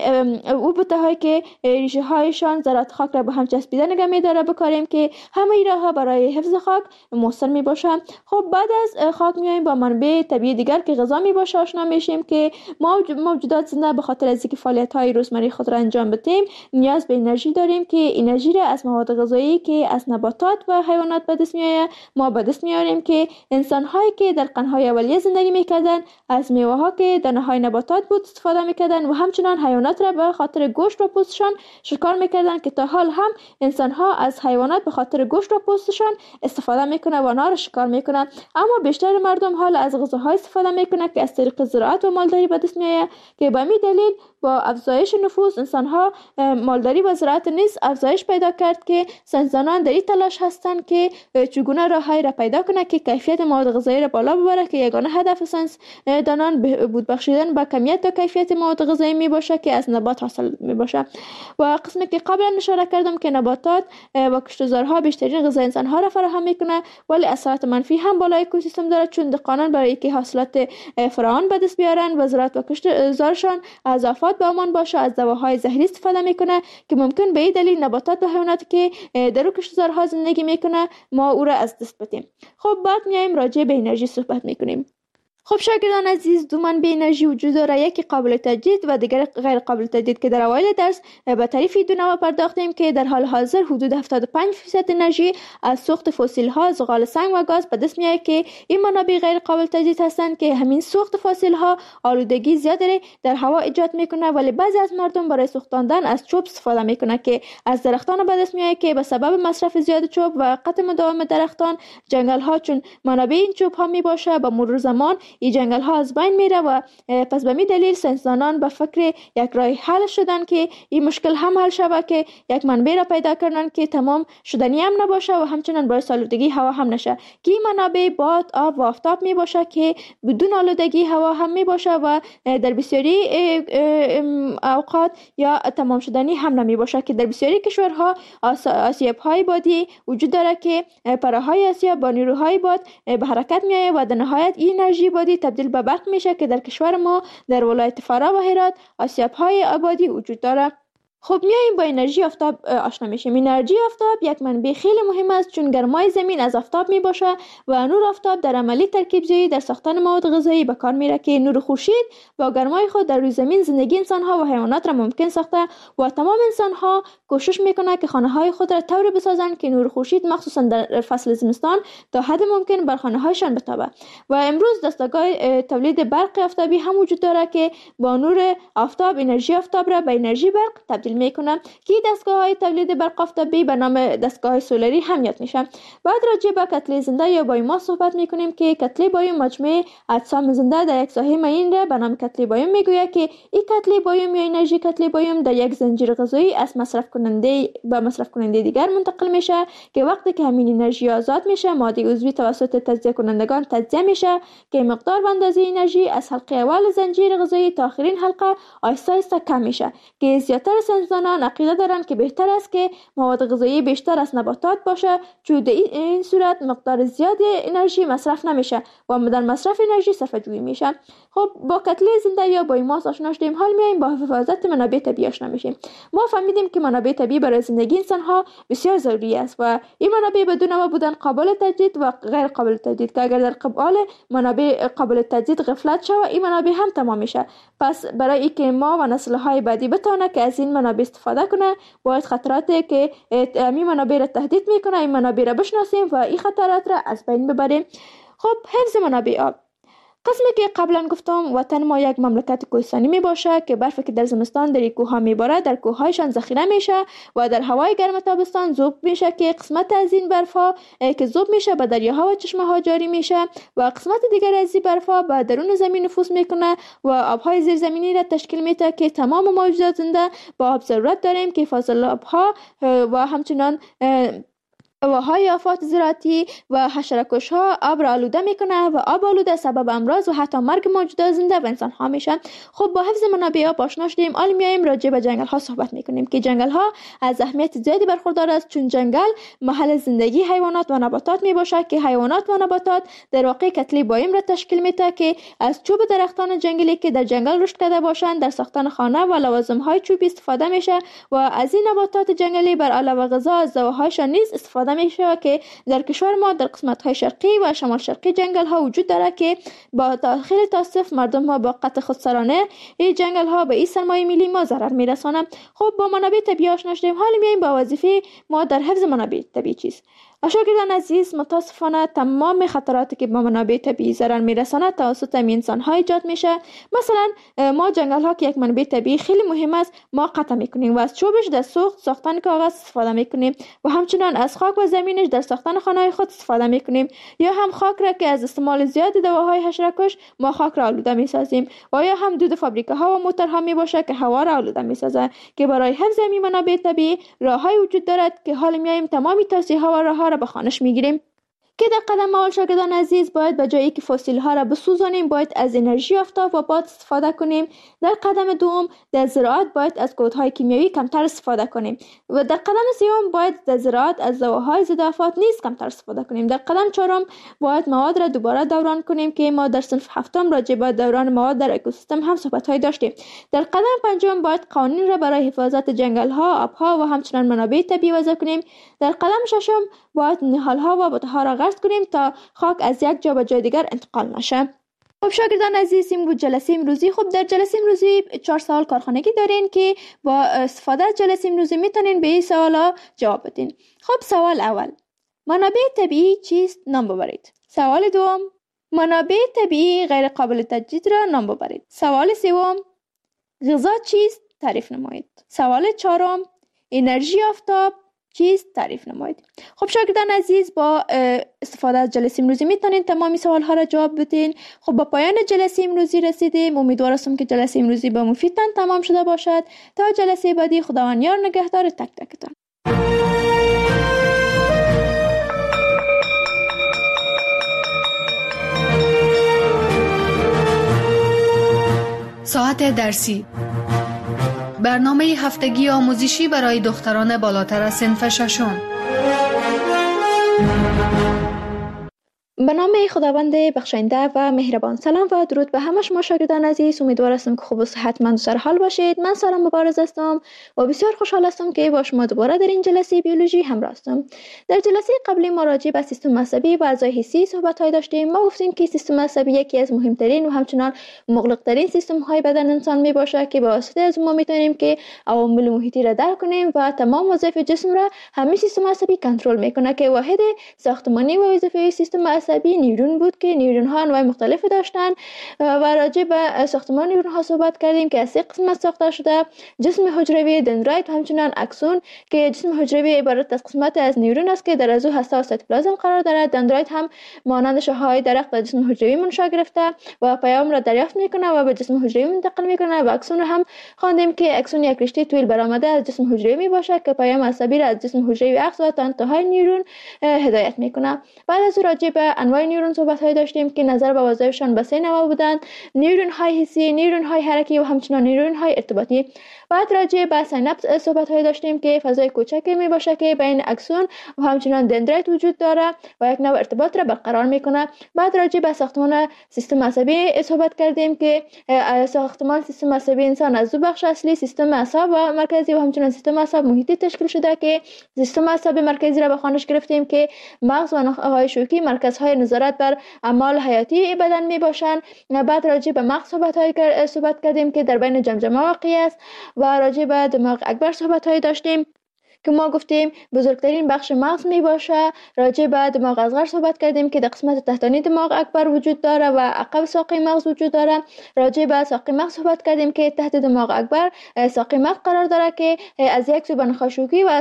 Speaker 2: او بوته‌هایی که ریشه هایشان ذرات خاک را به هم چسبیده نگه می‌داره بکاریم که همه این راه‌ها برای حفظ خاک مؤثر میباشه. خب بعد از خاک میایم با منبع طبیعی دیگر که غذا میباشه آشنا میشیم که ما موجودات زنده به خاطر از اینکه فعالیت‌های روزمره خود را انجام بدیم نیاز به انرژی داریم که انرژی را از مواد غذایی که از نباتات و حیوانات به دست میآید ما به دست میاریم که انسان‌هایی که در قرن‌های اولیه زندگی میکردن از میوه‌ها که دانه‌های نباتات بود استفاده میکردن و همچنان حیوانات را به خاطر گوشت و پوستشان شکار میکردن که تا حال هم انسان‌ها از حیوانات به خاطر گوشت و پوستشان استفاده میکنه و آنها را شکار میکنه. اما بیشتر مردم حال از غذاهای استفاده میکنه که از طریق زراعت و مالداری به دست میآید که به همین دلیل با افزایش نفوس انسان‌ها مالداری و زراعت نیز افزایش پیدا کرد که ساینسدانان در این تلاش هستند که چگونه راههایی را پیدا کنند که کیفیت مواد غذایی را بالا ببره که یگانه هدف ساینسدانان بهبود بخشیدن به کمیت و کیفیت مواد غذایی می باشه که از نبات حاصل می باشه. و قسمی که قبلا اشاره کردم که نباتات و کشتزارها بیشترین غذای انسان‌ها را فراهم میکنه ولی اثرات منفی هم بالای اکوسیستم داره چون دهقانان برای اینکه حاصلات فراوان به دست بیارن و زراعت و کشتزارشان از آفات به امان باشه از دواهای زهری استفاده میکنه که ممکن به این دلیل نباتات و حیواناتی که در کشتزارها زندگی میکنه ما او را از دست بدیم. خب بعد میایم راجع به انرژی صحبت میکنیم. خب شاگردان عزیز دو منبع انرژی وجود داره، یکی قابل تجدید و دیگر غیر قابل تجدید که در اوایل درس به تعریف دو نوع پرداختیم که در حال حاضر حدود هفتاد و پنج درصد انرژی از سوخت فسیل ها، زغال سنگ و گاز به دست میاد که این منابع غیر قابل تجدید هستند که همین سوخت فسیل ها آلودگی زیادی در هوا ایجاد میکنه ولی بعضی از مردم برای سوختاندن از چوب استفاده میکنه که از درختان به دست میاد که به سبب مصرف زیاد چوب و قطع مداوم درختان جنگل ها چون منابع این چوب ها می باشه به مرور زمان این جنگل ها از بین میره و پس به می دلیل ساینسدانان به فکر یک راه حل شدن که این مشکل هم حل شود که یک منبع را پیدا کردن که تمام شدنی هم نباشه و همچنان باعث آلودگی هوا هم نشه که این منابع باد، آب و آفتاب می باشه که بدون آلودگی هوا هم می باشه و در بسیاری اوقات یا تمام شدنی هم نمی باشه که در بسیاری کشورها آسیاب های بادی وجود داره که پرههای آسیاب با نیروهای باد به حرکت می آید و در نهایت این انرژی بادی تبدیل به برق میشه که در کشور ما در ولایت فرا و هرات آسیاب های آبادی وجود داره. خب میایم با انرژی آفتاب آشنا میشیم. انرژی آفتاب یک منبع خیلی مهم است چون گرمای زمین از آفتاب می باشه و نور آفتاب در عملی ترکیب زایی در ساختن مواد غذایی به کار میره که نور خورشید با گرمای خود در روی زمین زندگی انسان ها و حیوانات را ممکن ساخته و تمام انسان ها کوشش میکنه که خانه های خود را طوری بسازند که نور خورشید مخصوصا در فصل زمستان تا حد ممکن بر خانه هایشان بتابه. و امروز دستگاه تولید برق آفتابی هم وجود داره که با نور آفتاب انرژی آفتاب را به انرژی برق تبدیل تبدیل میکنه که دستگاه های تولید برق آفتابی به نام دستگاه های سولری هم یاد میشه. بعد راجع به کتله زنده یا بایوماس صحبت میکنیم که کتله بایوم مجموعه اجسام زنده در یک ساحه معین را به نام کتله بایوم میگوید که این کتله بایوم یا انرژی کتله بایوم در یک زنجیر غذایی از مصرف کننده به مصرف کننده دیگر منتقل میشه که وقتی که همین انرژی آزاد میشه ماده عضوی توسط تجزیه کنندگان تجزیه میشه که مقدار و اندازه انرژی از حلقه اول زنجیر غذایی تا آخرین حلقه آهسته آهسته کم میشه که زیاتر ساینسدانان عقیده دارند که بهتر است که مواد غذایی بیشتر از نباتات باشه چون در این صورت مقدار زیادی انرژی مصرف نمیشه و در مصرف انرژی صرفه جویی میشه. خب با کتله زنده یا بایوماس آشنا شدیم، حال میایم با حفاظت منابع طبیعی آشنا میشیم. ما فهمیدیم که منابع طبیعی برای زندگی انسان ها بسیار ضروری است و این منابع بدون ما بودن قابل تجدید و غیر قابل تجدید که اگر در قبال منابع قابل تجدید غفلت شود این منابع هم تمام میشه. پس برای اینکه ما و نسل های بعدی بتونه که از این منابع استفاده کنه باید خطراتی که این منابع را تهدید میکنه این منابع را بشناسیم و این خطرات را از بین ببریم. خب حفظ منابع آب. قسمی که قبلا گفتم وطن ما یک مملکت کوهستانی می باشه که برفی که در زمستان در کوه ها می باره در کوه هایشان ذخیره میشه و در هوای گرم تابستان ذوب میشه که قسمت از این برف ها که ذوب میشه به دریاها و چشمه ها جاری میشه و قسمت دیگر از این برف ها به درون زمین نفوذ میکنه و آبهای زیرزمینی را تشکیل میده که تمام موجودات زنده با آب ضرورت داریم که فاضل آبها و همچنان هواهای آفات زراعتی و حشره‌کش ها آب را آلوده میکنه و آب آلوده سبب امراض و حتی مرگ موجودات زنده و انسان ها میشه. خب با حفظ منابع آب آشنا شدیم، حالا میایم راجع به جنگل ها صحبت میکنیم که جنگل ها از اهمیت زیادی برخوردار است چون جنگل محل زندگی حیوانات و نباتات میباشه که حیوانات و نباتات در واقع کتله بایوم را تشکیل میده که از چوب درختان جنگلی که در جنگل رشد کرده باشند در ساختن خانه و لوازم های چوبی استفاده میشه و از این نباتات جنگلی بر علاوه غذا از دواهایشان نیز استفاده میشه که در کشور ما در قسمت های شرقی و شمال شرقی جنگل ها وجود داره که با خیلی تاسف مردم ها با قطع خودسرانه این جنگل ها به این سرمایه ملی ما ضرر میرسانه. خب با منابع طبیعی آشنا شدیم، حالا میایم با وظیفه ما در حفظ منابع طبیعی چیست. شاگردان عزیز، متاسفانه تمام خطراتی که با منابع طبیعی ضرر میرسانه توسط انسان ها ایجاد میشه. مثلا ما جنگل ها که یک منبع طبیعی خیلی مهم است ما قطع میکنیم و از چوبش در سوخت ساختن کاغذ استفاده میکنیم و همچنان از خاک و زمینش در ساختن خانه خود استفاده میکنیم یا هم خاک را که از استعمال زیاد دواهای حشره‌کش ما خاک را آلوده میسازیم و یا هم دود فابریکه ها و موتورها میباشه که هوا را آلوده میسازه که برای حفظ این منابع طبیعی راههای وجود دارد که حالا میایم تمامی توصیه ها و راهها را به خوانش میگیریم. که در قدم اول شاگردان عزیز باید به جایی که فسیل ها را بسوزانیم باید از انرژی آفتاب و باد استفاده کنیم. در قدم دوم در زراعت باید از کودهای کیمیایی کمتر استفاده کنیم و در قدم سوم باید در زراعت از دواهای ضد آفات نیز کمتر استفاده کنیم. در قدم چهارم باید مواد را دوباره دوران کنیم که ما در صنف هفتم راجع به دوران مواد در اکوسیستم هم صحبت های داشتیم. در قدم پنجم باید قوانین را برای حفاظت جنگل ها، آبها و همچنین منابع طبیعی وضع کنیم. در قدم ششم باید نهال ها و بوته ها را غرس کنیم تا خاک از یک جا به جای دیگر انتقال نشه. خب شاگردان عزیز، امروز جلسه امروزی خب در جلسه امروزی چهار سوال کارخانگی دارین که با استفاده از جلسه امروزی میتونین به این سوالا جواب بدین. خب سوال اول، منابع طبیعی چیست؟ نام ببرید. سوال دوم، منابع طبیعی غیر قابل تجدید را نام ببرید. سوال سوم، غذا چیست؟ تعریف نمایید. سوال چهارم، انرژی آفتاب چیست؟ تعریف نمایید. خب شاگردان عزیز، با استفاده از جلسه امروزی میتونین تمامی سوال ها را جواب بدین. خب با پایان جلسه امروزی رسیدیم. امیدوارم که جلسه امروزی با مفیدتان تمام شده باشد. تا جلسه بعدی خداوند یار نگهدار تک تکتان.
Speaker 1: ساعت درسی، برنامه هفتگی آموزشی برای دختران بالاتر از صنف ششم.
Speaker 2: به نام خداوند بخشنده و مهربان. سلام و درود به همه شما شاگردان عزیز. امیدوار هستم که خوب و صحتمند و سر حال باشید. من سارا مبارز هستم و بسیار خوشحال هستم که با شما دوباره در این جلسه بیولوژی همراه هستم. در جلسه قبلی ما راجع به سیستم عصبی و اعضای حسی صحبت های داشتیم. ما گفتیم که سیستم عصبی یکی از مهمترین و همچنان مغلق ترین سیستم های بدن انسان می باشه که با واسطه از ما میتونیم که عوامل محیطی را درک کنیم و تمام وظایف جسم را همین سیستم عصبی کنترل میکنه که واحد ساختمانی و وظیفه سیستم عصبی عصبی نیورون بود که نیورون ها انواع مختلف داشتن و راجع به ساختمان نیورون ها صحبت کردیم که از سه قسمت ساخته شده: جسم حجروی، دندرایت و همچنین اکسون، که جسم حجروی عبارت از قسمت از نیورون است که در از او هسته و سایتوپلازم قرار دارد. دندرایت هم مانند شاخه‌های درخت در جسم حجروی منشأ گرفته و پیام را دریافت میکنه و به جسم حجروی منتقل میکنه. و اکسون هم خواندیم که اکسون یک رشته طویل برآمده از جسم حجروی می باشه که پیام عصبی را از جسم حجروی اخذ و تا انتهای نیورون هدایت میکنه. بعد از راجع به انواع نیورون صحبت های داشتیم که نظر به وظایفشان به سه نوع بودند: نیورون های حسی، نیورون های حرکی و همچنین نیورون های ارتباطی. بعد راجع به سیناپس صحبت های داشتیم که فضای کوچکی می باشه که بین اکسون و همچنین دندرایت وجود داره و یک نوع ارتباط را برقرار میکنه. بعد راجع به ساختمان سیستم عصبی صحبت کردیم که ساختمان سیستم عصبی انسان از دو بخش اصلی، سیستم اعصاب و مرکزی و همچنین سیستم اعصاب محیطی تشکیل شده که سیستم اعصاب مرکزی را به خوانش گرفتیم که مغز و نخاعهای شوکی مرکزهای نظارت بر اعمال حیاتی بدن می باشند. بعد راجع به مغز صحبت های صحبت کردیم که در بین جمجمه واقع است و راجع به دماغ اکبر صحبت های داشتیم که ما گفتیم بزرگترین بخش مغز می باشه. راجع به دماغ اصغر صحبت کردیم که در قسمت تحتانی دماغ اکبر وجود داره و عقب ساقه مغز وجود داره. راجع به ساقه مغز صحبت کردیم که تحت دماغ اکبر ساقه مغز قرار داره که از یک سو به نخاع شوکی و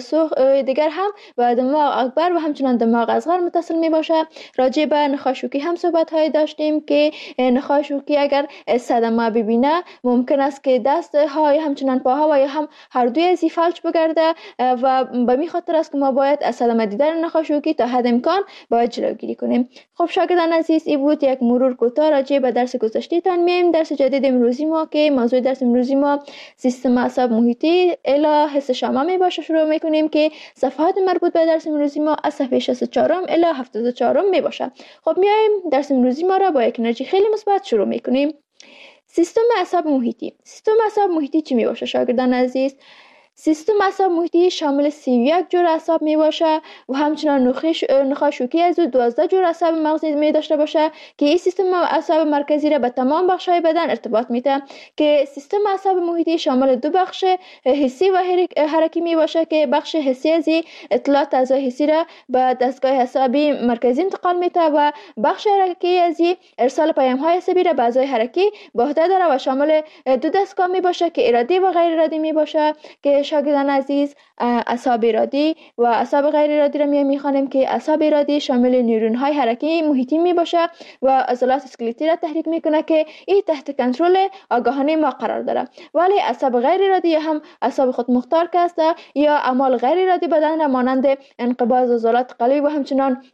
Speaker 2: سو دیگر هم به دماغ اکبر و همچنین دماغ اصغر متصل می باشه. راجع به نخاع شوکی هم صحبت های داشتیم که نخاع شوکی اگر صدمه ببینه ممکن است که دست های همچنین پاها و یا هم هر دوی از فلج بگرده و به می خاطر است که ما باید از صدمه دیدن نخاع شوکی تا حد امکان باید جلوگیری کنیم. خب شاگردان عزیز، این بود یک مرور کوتاه راجع به درس گذشته تان. میایم درس جدید امروزی ما که موضوع درس امروزی ما سیستم اعصاب محیطی الی حس شامه می باشه. شروع میکنیم که صفحات مربوط به درس امروزی ما از صفحه شصت و چهار الی هفتاد و چهار می باشه. خب میایم درس امروزی ما را با یک انرژی خیلی مثبت شروع میکنیم. سیستم اعصاب محیطی. سیستم اعصاب محیطی چی می باشه شاگردان عزیز؟ سیستم اعصاب محیطی شامل سی و یک جور اعصاب می باشه و همچنان نخاع شوکی از او دوازده جور اعصاب مغزی می داشته باشه که این سیستم اعصاب مرکزی را به تمام بخش‌های بدن ارتباط میده. که سیستم اعصاب محیطی شامل دو بخش حسی و حرکی می باشه که بخش حسی از اطلاعات اعضای حسی را به دستگاه عصبی مرکزی انتقال میده و بخش حرکی از ارسال پیام‌های عصبی را به اعضای حرکی به عهده داره و شامل دو دستگاه می باشه که ارادی و غیر ارادی می باشه. که شاگردان عزیز، اعصاب ارادی و اعصاب غیر ارادی را می میخوانیم که اعصاب ارادی شامل نیورون های حرکی محیطی می باشه و عضلات اسکلتی را تحریک میکنه که این تحت کنترل آگاهانه ما قرار داره. ولی اعصاب غیر ارادی هم اعصاب خود مختار که است یا اعمال غیر ارادی بدن را مانند انقباض عضلات قلبی و همچنان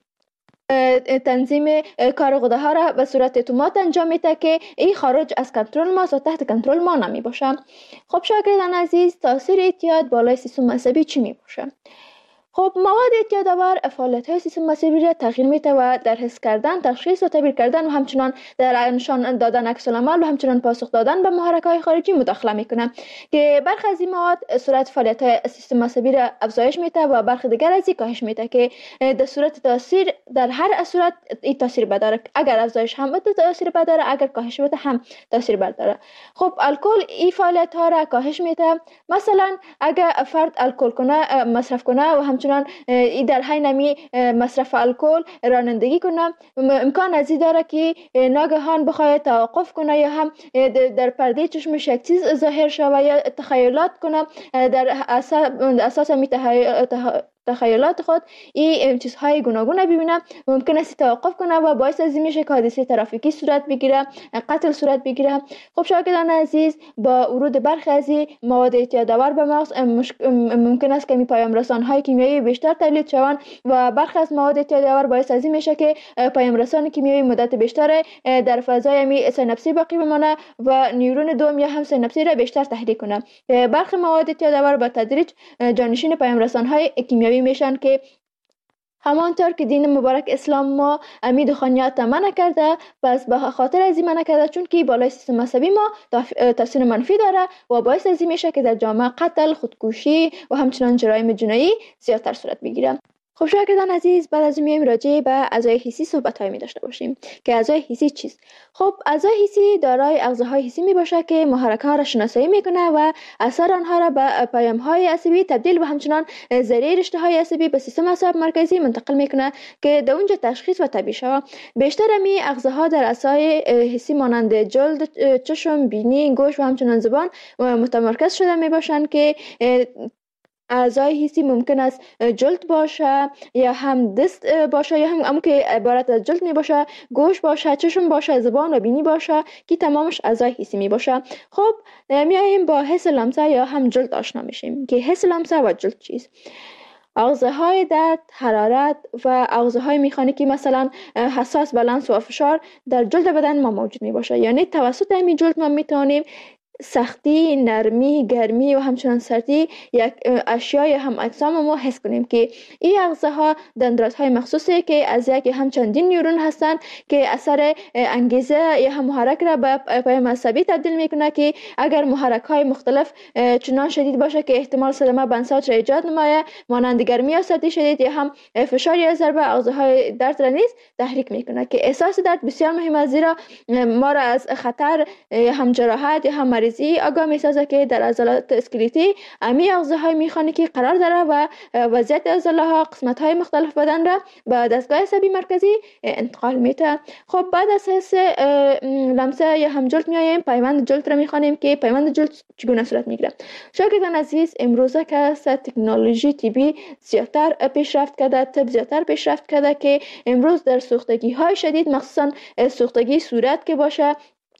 Speaker 2: تنظیم کار غده ها را به صورت اتومات انجام میده که این خارج از کنترل ما و تحت کنترل ما نمی باشه. خب شاگردان عزیز، تاثیر اعتیاد بالای سیستم عصبی چی می باشه؟ خب مواد اعتیادآور فعالیت‌های سیستم عصبی را تغییر میده و در حس کردن، تشخیص و تعبیر کردن و همچنان در نشان دادن عکس العمل و همچنان پاسخ دادن به محرک‌های خارجی مداخله میکنه که برخی از این مواد سرعت فعالیت‌های سیستم عصبی را افزایش میده و برخی دیگر از این کاهش میده که در صورت تاثیر در هر صورت این تاثیر بداره. اگر افزایش هم بده تاثیر بداره، اگر کاهش بده هم تاثیر بداره. خب الکل این فعالیت‌ها را کاهش میده. مثلا اگر فرد الکل کنه مصرف کنه و همچنان ای در حین نمی مصرف الکل رانندگی کنه، امکان از این داره که ناگهان بخواد توقف کنه یا هم در پرده چشمش یک چیز ظاهر شود یا تخیلات کنه در اساس می تخیلات خود این چیزهای گوناگون ببینه، ممکن است توقف کنه و باعث از این میشه که حادثه ترافیکی صورت بگیره، قتل صورت بگیره. خب شاگردان عزیز، با ورود برخی از مواد اعتیادآور به مغز ممکن است که می پیام رسان‌های کیمیایی بیشتر تولید شوند و برخی از مواد اعتیادآور باعث از این میشه که پیام رسان کیمیایی مدت بیشتر در فضای می سیناپسی باقی بمانه و نیورون دوم یا هم سیناپسی را بیشتر تحریک کنه. برخی مواد اعتیادآور با تدریج جانشین پیام رسان‌های کیمیایی میشن که همانطور که دین مبارک اسلام ما امید خانیات منع کرده، پس به خاطر از این منع کرده چون که بالای سیستم عصبی ما تاثیر منفی داره و باعث از این میشه که در جامعه قتل، خودکشی و همچنان جرایم جنایی زیادتر صورت بگیره. خب شاگردان عزیز، بعد از میایم راجع به اعضای حسی صحبت های می داشته باشیم که اعضای حسی چیست. خب اعضای حسی دارای اغزاهای حسی می باشه که محرک ها را شناسایی میکنه و اثر آنها را به پیام های عصبی تبدیل و همچنان ذریعه رشته های عصبی به سیستم اعصاب مرکزی منتقل میکنه که در اونجا تشخیص و طبیع شود. بیشتر می اغزاها در اعضای حسی مانند جلد، چشم، بینی، گوش و همچنان زبان متمرکز شده می باشند که اعضای حسی ممکن است جلد باشه یا هم دست باشه یا هم همون که عبارت از جلد می باشه، گوش باشه، چشم باشه، زبان و بینی باشه که تمامش اعضای حسی می باشه. خب میایم با حس لمسه یا هم جلد آشنا میشیم که حس لمسه و جلد چیست. اغزاهای درد، حرارت و اغزاهای مکانیکی مثلا حساس به لمس و فشار در جلد بدن ما موجود می باشه. یعنی توسط همین جلد ما میتونیم سختی، نرمی، گرمی و همچنان سردی یک اشیای هم اجسام ما حس کنیم که این اغزاها دندانهای مخصوصی که از یک هم چندین نیورون هستند که اثر انگیزه یا هم محرک را به پیام عصبی تبدیل میکنه که اگر محرک های مختلف چنان شدید باشه که احتمال صدمه به انساج را ایجاد نمایه، مانند گرمی یا سردی شدید یا هم فشار یا ضربه، اغزاهای درد را نیز تحریک میکنه که احساس درد بسیار مهم است، زیرا ما را از خطر هم جراحت یا هم مریضی آگاه میسازه که در عضلات اسکلتی امی اغزاهای مکانیکی قرار داره و وضعیت عضله‌ها قسمت‌های مختلف بدن را به دستگاه عصبی مرکزی انتقال میده. خب بعد از حس لمسه یا هم جلد میایم پیوند جلد را میخوانیم که پیوند جلد چگونه صورت میگیره. شاگردان عزیز، امروزه که تکنولوژی طبی زیادتر پیشرفت کرده، طب زیادتر پیشرفت کرده که امروز در سوختگی های شدید، مخصوصا سوختگی صورت که باشه،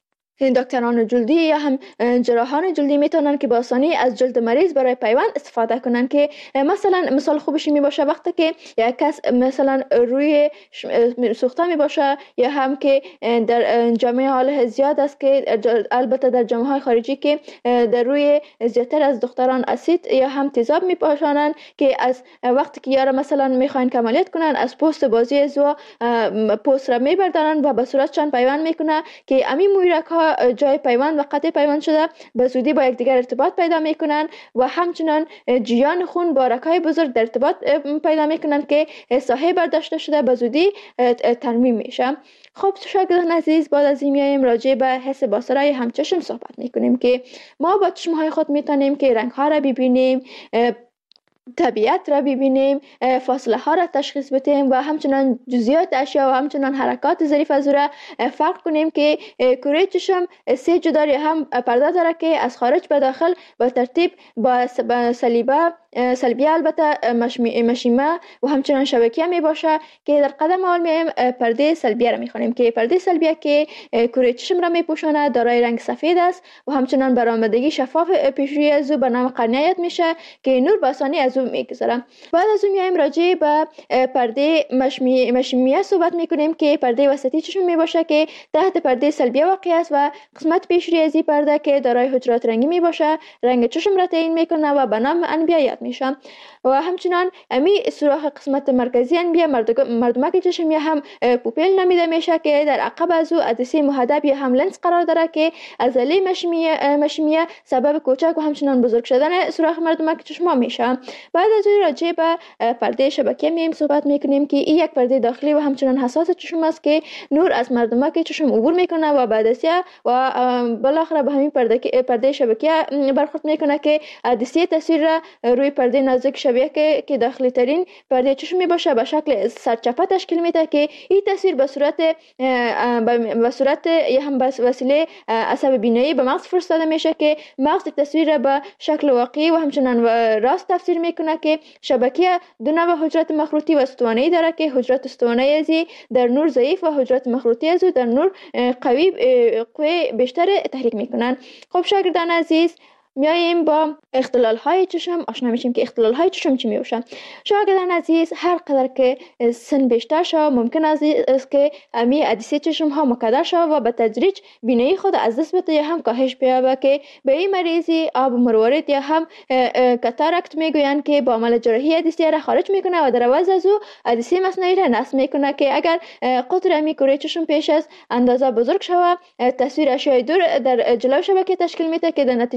Speaker 2: دکتران جلدی یا هم جراحان جلدی میتونن که با آسانی از جلد مریض برای پیوند استفاده کنن که مثلا مثال خوبش می باشه وقتی که یک کس مثلا روی سوخته می باشه یا هم که در جامعه حال زیاد است که البته در جامعه های خارجی که در روی زیادتر از دختران اسید یا هم تیزاب می پاشانن که از وقتی که یارا مثلا میخواین عملیات کنن از پوست بازی زو پوست را میبردارن و به صورتشان پیوند میکنه که امی مویرک ها جای پیوند و قطع پیوند شده به زودی با یکدیگر ارتباط پیدا میکنن و همچنان جریان خون با رگ‌های بزرگ در ارتباط پیدا میکنن که ساحه برداشته شده به زودی ترمیم میشه. خب شاگردان عزیز، بعد از این میایم راجع به حس بصری هم چشم صحبت میکنیم که ما با چشمهای خود میتونیم که رنگ ها را ببینیم، طبیعت را ببینیم، فاصله ها را تشخیص بدیم و همچنان جزئیات اشیا و همچنان حرکات ظریف از را فرق کنیم که کره چشم سه جدار هم پرده داره که از خارج به داخل به ترتیب با صلیبه سلبیه البته مشیمه و همچنان شبکیه می باشه که در قدم اول میایم پرده سلبیه را میخوانیم که پرده سلبیه که کره چشم را میپوشاند دارای رنگ سفید است و همچنان برآمدگی شفاف پیشروی از او به نام قرنیه یاد میشه که نور به آسانی از او میگذره. بعد از اون میایم راجع به پرده مشیمیه صحبت میکنیم که پرده وسطی چشم می باشه که تحت پرده سلبیه واقع است و قسمت پیشروی از این پرده که دارای حجرات رنگی می باشه رنگ چشم را تعیین میکنه و به نام انبیه میشم و همچنان امی سوراخ قسمت مرکزی انبیه مردمک چشم یا هم پوپیل نامیده میشه که در عقب از او عدسه محدب یا هم لنز قرار داره که عضله مشیمیه مشیمیه سبب کوچک و همچنان بزرگ شدن سوراخ مردمک چشم میشه. بعد از این راجع به پرده شبکیه میایم صحبت میکنیم که این یک پرده داخلی و همچنان حساس چشم است که نور از مردمک چشم عبور میکنه و بعد از و بالاخره به همین پرده پرده شبکیه برخورد میکنه که عدسه تصویر را روی پرده نازک شبیه که که داخلی ترین پرده چشم می باشه به شکل سرچپه تشکیل میده که این تصویر به صورت به صورت یا هم به وسیله عصب بینایی به مغز فرستاده میشه که مغز تصویر را به شکل واقعی و همچنان راست تفسیر میکنه که شبکیه دو نوع حجرات مخروطی و استوانه‌ای داره که حجرات استوانه‌ای ازی در نور ضعیف و حجرات مخروطی ازو در نور قوی قوی بیشتر تحریک میکنن. خب شاگردان عزیز، میاییم با اختلال های چشم آشنا میشیم که اختلال های چشم چی میوشن. شاگردان عزیز، هر قدر که سن بیشتر شود ممکن است که امی عدسه چشم ها مکدر شود و به تدریج بینایی خود از دست بده یا هم کاهش بیابه که به این مریضی آب مروارید یا هم کاتاراکت میگویند که با عمل جراحی عدسه را خارج میکنه و در عوض از او عدسه مصنوعی را نصب میکنه که اگر قطر امی کره چشم پیش از اندازه بزرگ شود تصویر اشیاء دور در جلو شبکه تشکیل میده که در نتیجه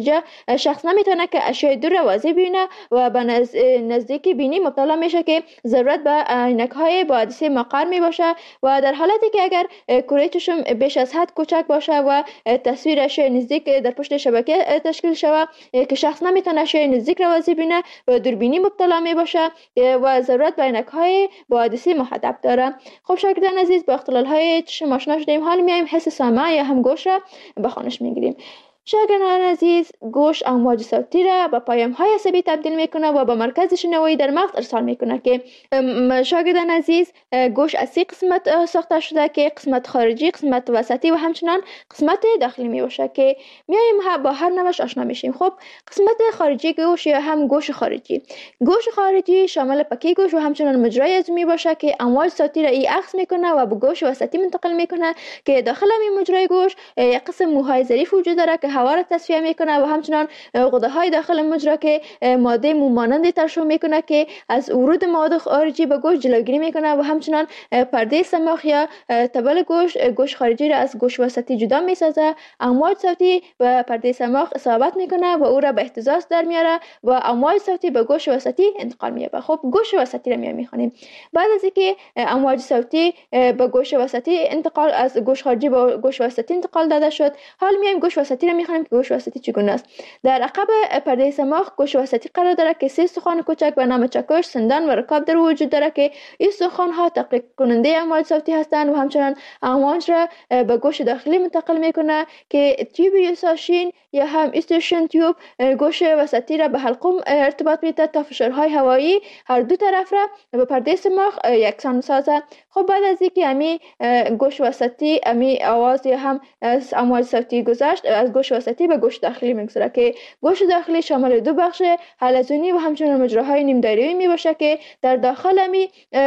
Speaker 2: شخص نمیتونه که اشیاء دور را واضح ببینه و به نزدیک بینی مبتلا میشه که ضرورت به عینک‌های با عدسه مقر می باشه و در حالتی که اگر کره چشم بیش از حد کوچک باشه و تصویرش نزدیک در پشت شبکه تشکیل شود که شخص نمیتونه اشیاء نزدیک را واضح ببینه و دوربینی مبتلا می باشه و ضرورت به عینک‌های با عدسه محدب داره. خب شاگردان عزیز، با اختلال‌های چشم آشنا شدیم. حال میایم حس سمع یا هم گوش را به خوانش میگیریم. شاگردان عزیز، گوش امواج صوتی را به پیام‌های عصبی تبدیل میکنه و به مرکز شنوایی در مغز ارسال میکنه که شاگردان عزیز، گوش از سه قسمت ساخته شده که قسمت خارجی، قسمت وسطی و همچنان قسمت داخلی می باشه که میایم با هر نوش آشنا میشیم. خب قسمت خارجی گوش یا هم گوش خارجی، گوش خارجی شامل پکه گوش و همچنان مجرای عظمی باشه که امواج صوتی را ای عکس میکنه و به گوش وسطی منتقل میکنه که داخل این مجرای گوش یک قسم موهای ظریف وجود داره که هوا را تصفیه میکنه و همچنان غده های داخل مجرا که ماده مو مانند ترشح میکنه که از ورود مواد خارجی به گوش جلوگیری میکنه و همچنان پرده سماخ یا تبل گوش گوش خارجی را از گوش وسطی جدا میسازه. امواج صوتی به پرده سماخ اصابت میکنه و او را به اهتزاز در میاره و امواج صوتی به گوش وسطی انتقال مییابه. خب گوش وسطی را میام میخونیم. بعد از اینکه امواج صوتی به گوش وسطی انتقال از گوش خارجی به گوش وسطی انتقال داده شد، حال میایم گوش وسطی را میخونیم که گوش وسطی چگونه است. در عقب پرده سماخ گوش وسطی قرار داره که سه استخوان کوچک به نام چکش، سندان و رکاب در وجود داره که این استخوان ها تقلیق کننده امواج صوتی هستند و همچنان امواج را به گوش داخلی منتقل میکنه که تیوب یوساشین یا هم استیشن تیوب گوش وسطی را به حلقوم ارتباط میده تا فشارهای هوایی هر دو طرف را به پرده سماخ یکسان سازه. خب بعد از اینکه امی گوش وسطی امی آواز یا هم امواج صوتی گذشت، از گوش وسطی به گوش داخلی میگذره که گوش داخلی شامل دو بخش حلزونی و همچنان مجراهای نیم دایره‌ای می باشه که در داخل امی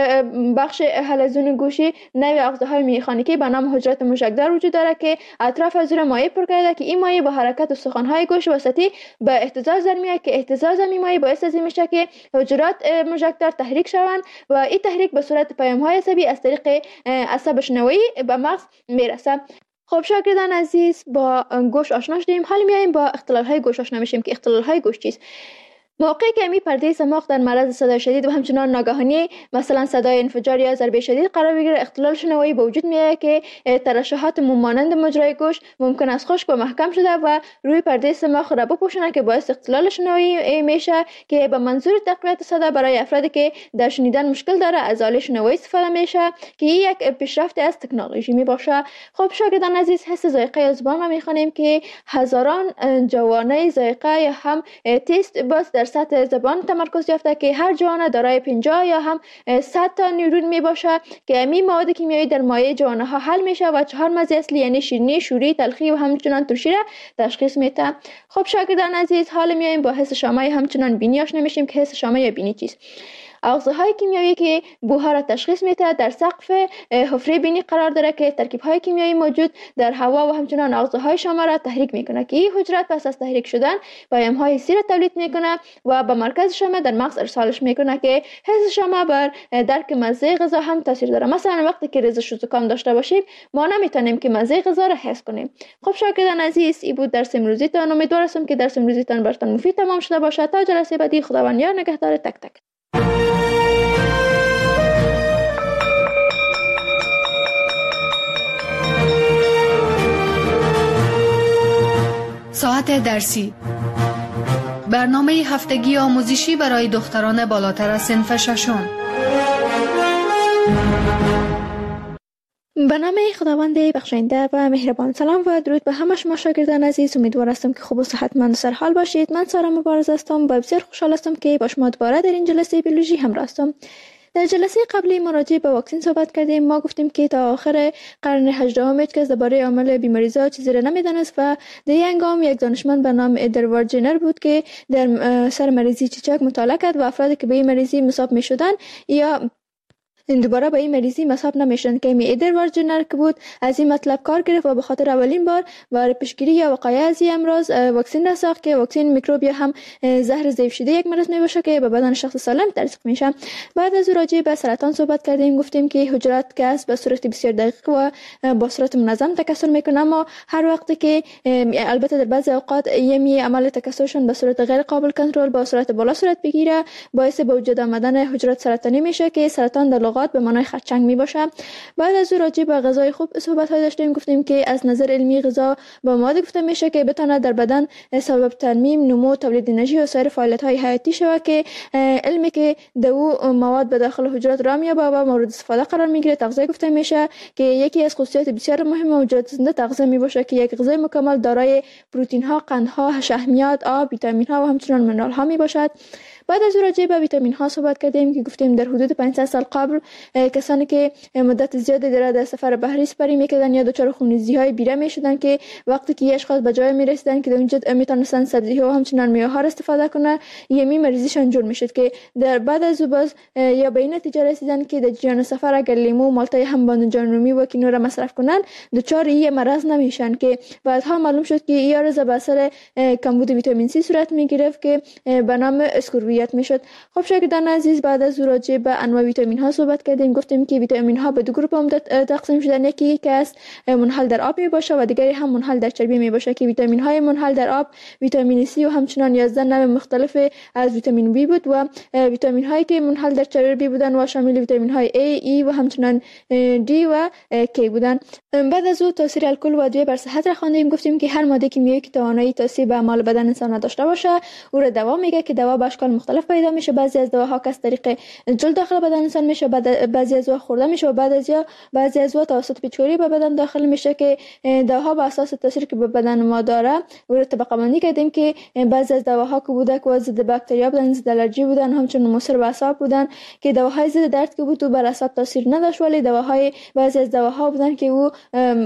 Speaker 2: بخش حلزون گوشی نوع اغزاهای میخانیکی به نام حجرات موشکدار وجود داره که اطراف از مایع پر کرده که این مایع با حرکت استخوان‌های گوش وسطی به اهتزاز در میاد که اهتزاز این مایع باعث از این میشه که حجرات موشکدار تحریک شوند و این تحریک به صورت پیام‌های عصبی از طریق عصب شنوایی به مغز میرسه. خب شاگردان عزیز، با گوش آشنا شدیم. حالا میایم با اختلال‌های گوش آشنا میشیم که اختلال‌های گوش چیست. موقعی که امی پرده سماخ در معرض صدای شدید و همچنان ناگهانی مثلا صدای انفجار یا ضربه شدید قرار بگیره، اختلال شنوایی به وجود میاد که ترشحات مانند مجرای گوش ممکن است خشک و محکم شده و روی پرده سماخ را بپوشونه که باعث اختلال شنوایی میشه که به منظور تقویت صدا برای افرادی که در شنیدن مشکل داره از آله شنوایی استفاده میشه که یک پیشرفت از تکنولوژی می باشه. خب شاگردان عزیز، حس ذائقه زبان را میخوانیم که هزاران جوانه ذائقه یا هم تست باز در سطح زبان تمرکز یافته که هر جوانه دارای پنجاه یا هم صد تا نیورون می باشه که امی مواد کیمیایی در مایع جوانه ها حل میشه و چهار مزه اصلی یعنی شیرینی، شوری، تلخی و همچنان ترشی را تشخیص میده. خب شاگردان عزیز، حالا میایم با حس شامه همچنان بینی آشنا میشیم که حس شامه یا بینی چیست. اغزاهای کیمیایی که بوها را تشخیص میده در سقف حفره بینی قرار داره که ترکیب‌های کیمیایی موجود در هوا و همچنان اغزاهای شامه را تحریک میکنه که این حجرات پس از تحریک شدن پیام‌های حسی را تولید میکنه و به مرکز شامه در مغز ارسالش میکنه که حس شامه بر درک مزه غذا هم تاثیر داره. مثلا وقتی که ریزش و زکام داشته باشیم ما نمیتونیم که مزه غذا را حس کنیم. خب شاگردان عزیز، این بود درس امروزیتان. امیدوارم که درس امروزیتان براتون مفید تمام شده باشه. تا جلسه بعدی، خداوند یار نگهدار تک تک.
Speaker 1: ساعت درسی، برنامه هفتگی آموزشی برای دختران بالاتر از صنف ششم.
Speaker 2: به نام خداوند بخشنده و مهربان. سلام و درود به همه شما شاگردان عزیز. امیدوار هستم که خوب و صحتمند و سرحال باشید. من سارا مبارز هستم و بسیار خوشحال هستم که با شما دوباره در این جلسه بیولوژی همراه هستم. در جلسه قبلی ما راجع به واکسن صحبت کردیم. ما گفتیم که تا آخر قرن هجدهم هیچ کس درباره عامل بیماریزا چیزی را نمیدانست و در این هنگام یک دانشمند به نام ادوارد جنر بود که در سر مریضی چیچک مطالعه کرد و افرادی که به این مریضی مصاب می‌شدند یا دوباره به این مریضی مصاب نمیشن که می ادوارد جنر که بود از این مطلب کار گرفت و به خاطر اولین بار برای پیشگیری یا وقایع از این امراض واکسن را ساخت که واکسن میکروب یا هم زهر ضعیف شده یک مرض می باشه که به بدن شخص سالم تزریق میشه. بعد از راجع به سرطان صحبت کردیم، گفتیم که حجرات کس به صورت بسیار دقیق و با صورت منظم تکثر میکنه، اما هر وقت که البته در بعضی اوقات یمی عمل تکثرشون به صورت غیر قابل کنترل با صورت بالا صورت بگیره، باعث به وجود آمدن حجرات سرطانی میشه که سرطان در لغات به معنای خرچنگ می باشه. بعد از راجع به غذای خوب صحبت های داشتیم، گفتیم که از نظر علمی غذا با مواد گفته میشه که بتونه در بدن سبب ترمیم، نمو، تولید انرژی و سایر فعالیت های حیاتی شود که علمی که دو مواد به داخل حجرات را میابه و مورد استفاده قرار میگیره تغذیه گفته میشه که یکی از خصوصیات بسیار مهم موجودات زنده تغذیه می باشه که یک غذای مکمل دارای پروتئین ها، قندها، شحمیات، آب، ویتامین ها و همچنین منرال ها می باشد. بعد از راجع به ویتامین ها صحبت کردیم که گفتیم در حدود پانصد سال قبل کسانی که مدت زیادی در سفر بحری سپری میکردن یا دچار خونریزی های بیره میشدن که وقتی که اشخاص به جای میرسیدن که در اونجا میتونستن سبزی ها و همچنین میوه ها استفاده کنه، یمی مریضیشان جور میشد که در بعد از باز یا به این نتیجه رسیدن که در جریان سفر اگر لیمو، مالتای هم بانجان رومی و کینو را مصرف کنن دچار این مرض نمیشن که بعدها معلوم شد که این عرض به اثر کمبود ویتامین سی صورت میگرفت که به نام اسکوربیت میشد. خب شاگردان عزیز، بعد از راجع به انواع ویتامین ها صحبت کردیم، گفتیم که ویتامین ها به دو گروه عمده تقسیم شدن، یکی که است منحل در آب می باشه و دیگری هم منحل در چربی می باشه که ویتامین های منحل در آب ویتامین سی و همچنین یازده نوع مختلف از ویتامین بی بود و ویتامین هایی که منحل در چربی بودن و شامل ویتامین های A، E و همچنین دی و K بودن. بعد از او تاثیر الکل و ادویه بر صحت را خواندیم، گفتیم که هر ماده کیمیایی که توانایی تاثیر به اعمال بدن انسان داشته باشه او را دوا میگه که دوا به اشکال مختلف پیدا میشه. بعضی از دواها از طریق جلد داخل بدن انسان میشه، بعضی از دوا خورده میشه و بعد از یا بعضی از دوا توسط پیچکاری به بدن داخل میشه که دواها به اساس تاثیری که به بدن ما داره او را طبقه بندی کردیم که بعضی از دواها که بوده که ضد باکتریا بودن، ضد الرژی بودن، همچنین مضر به اعصاب بودن که دواهای ضد درد که بود تو بر اعصاب تاثیر نداشت، ولی دواهای بعضی از دواها بودن که او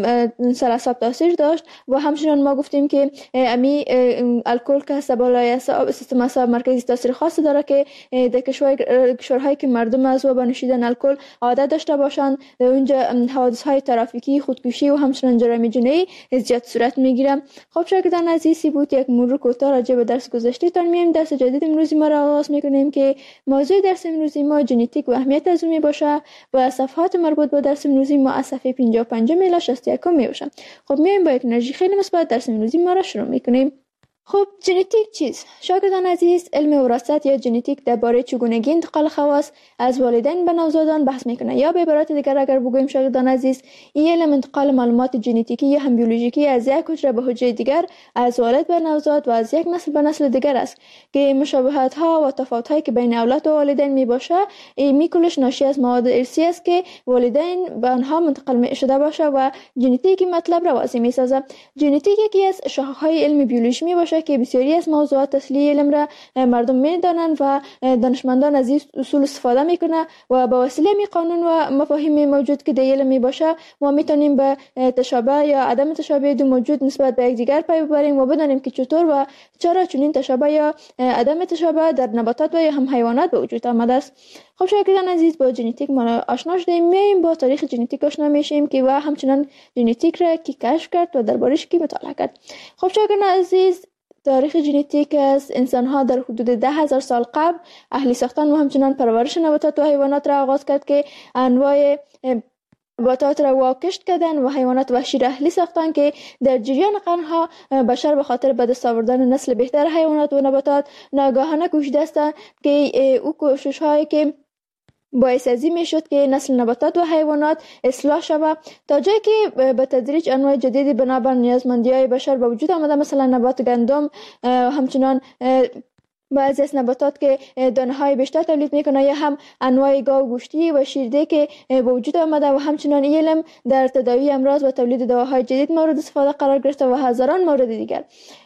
Speaker 2: سر اعصاب تاثیر داشت. و همچنین ما گفتیم که امی الکل که هست بالای اعصاب سیستم اعصاب مرکزی تاثیر خاص داره که در کشورهایی که مردم از و نوشیدن الکل عادت داشته باشند اونجا حوادث های ترافیکی، خودکشی و همچنین جرایم جنایی زیاد صورت میگیره. خب شاگردان عزیزی بود یک مرور کوتاه راجع به درس گذشته تان میایم. درس جدید امروزی ما را آغاز میکنیم که موضوع درس امروزی ما ژنتیک و اهمیت از اون می باشه و صفحات مربوط به درس امروزی ما از صفحه پنجاه و پنج الی شصت و یک می باشه. خب میایم با یک انرژی خیلی مثبت درس امروزی ما را شروع میکنیم. خب ژنتیک چیست؟ شاگردان عزیز، علم وراثت یا ژنتیک درباره چگونگی انتقال خواص از والدین به نوزادان بحث میکنه، یا به عبارت دیگر اگر بگوییم شاگردان عزیز، این علم انتقال معلومات ژنتیکی یا هم بیولوژیکی از یک حجره به حجره دیگر، از والد به نوزاد و از یک نسل به نسل دیگر است که مشابهت ها و تفاوت هایی که بین اولاد و والدین می باشه این کلش ناشی از مواد ارثی است که والدین به آنها منتقل شده باشه و ژنتیک مطلب را واضح می سازه. ژنتیک یکی از شاخه های علم بیولوژی می باشه که بسیاری از موضوعات اصلی علم را مردم میدانند و دانشمندان از این اصول استفاده میکنه و با وسیله می قانون و مفاهیم موجود که در علم می باشه ما میتونیم به تشابه یا عدم تشابه دو موجود نسبت به یکدیگر پی ببریم و بدانیم که چطور و چرا چنین تشابه یا عدم تشابه در نباتات و یا هم حیوانات به وجود آمده است. خب شاگردان عزیز، با ژنتیک ما آشنا شدیم، میایم با تاریخ ژنتیک آشنا میشیم که و همچنان ژنتیک را کی کشف کرد و دربارش کی مطالعه کرد. خب شاگردان عزیز، تاریخ ژنتیک از انسان‌ها در حدود ده هزار سال قبل اهلی ساختن و همچنان پرورش نباتات و حیوانات را آغاز کرد که انواع نباتات را واکشت کردن و حیوانات وحشی را اهلی ساختن که در جریان قرنها بشر به خاطر به دست آوردن نسل بهتر حیوانات و نباتات ناگهانه کوشیده است که او کوشش هایی که باعث ازی می شد که نسل نباتات و حیوانات اصلاح شود تا جایی که به تدریج انواع جدیدی بنابر نیازمندی های بشر به وجود آمده، مثلا نبات گندم، همچنان بعضی از نباتات که دانه های بیشتر تولید میکنه یا هم انواع گاو گوشتی و شیرده که به وجود آمده و همچنان علم در تداوی امراض و تولید دواهای جدید مورد استفاده قرار گرفته و هزاران مورد دیگر.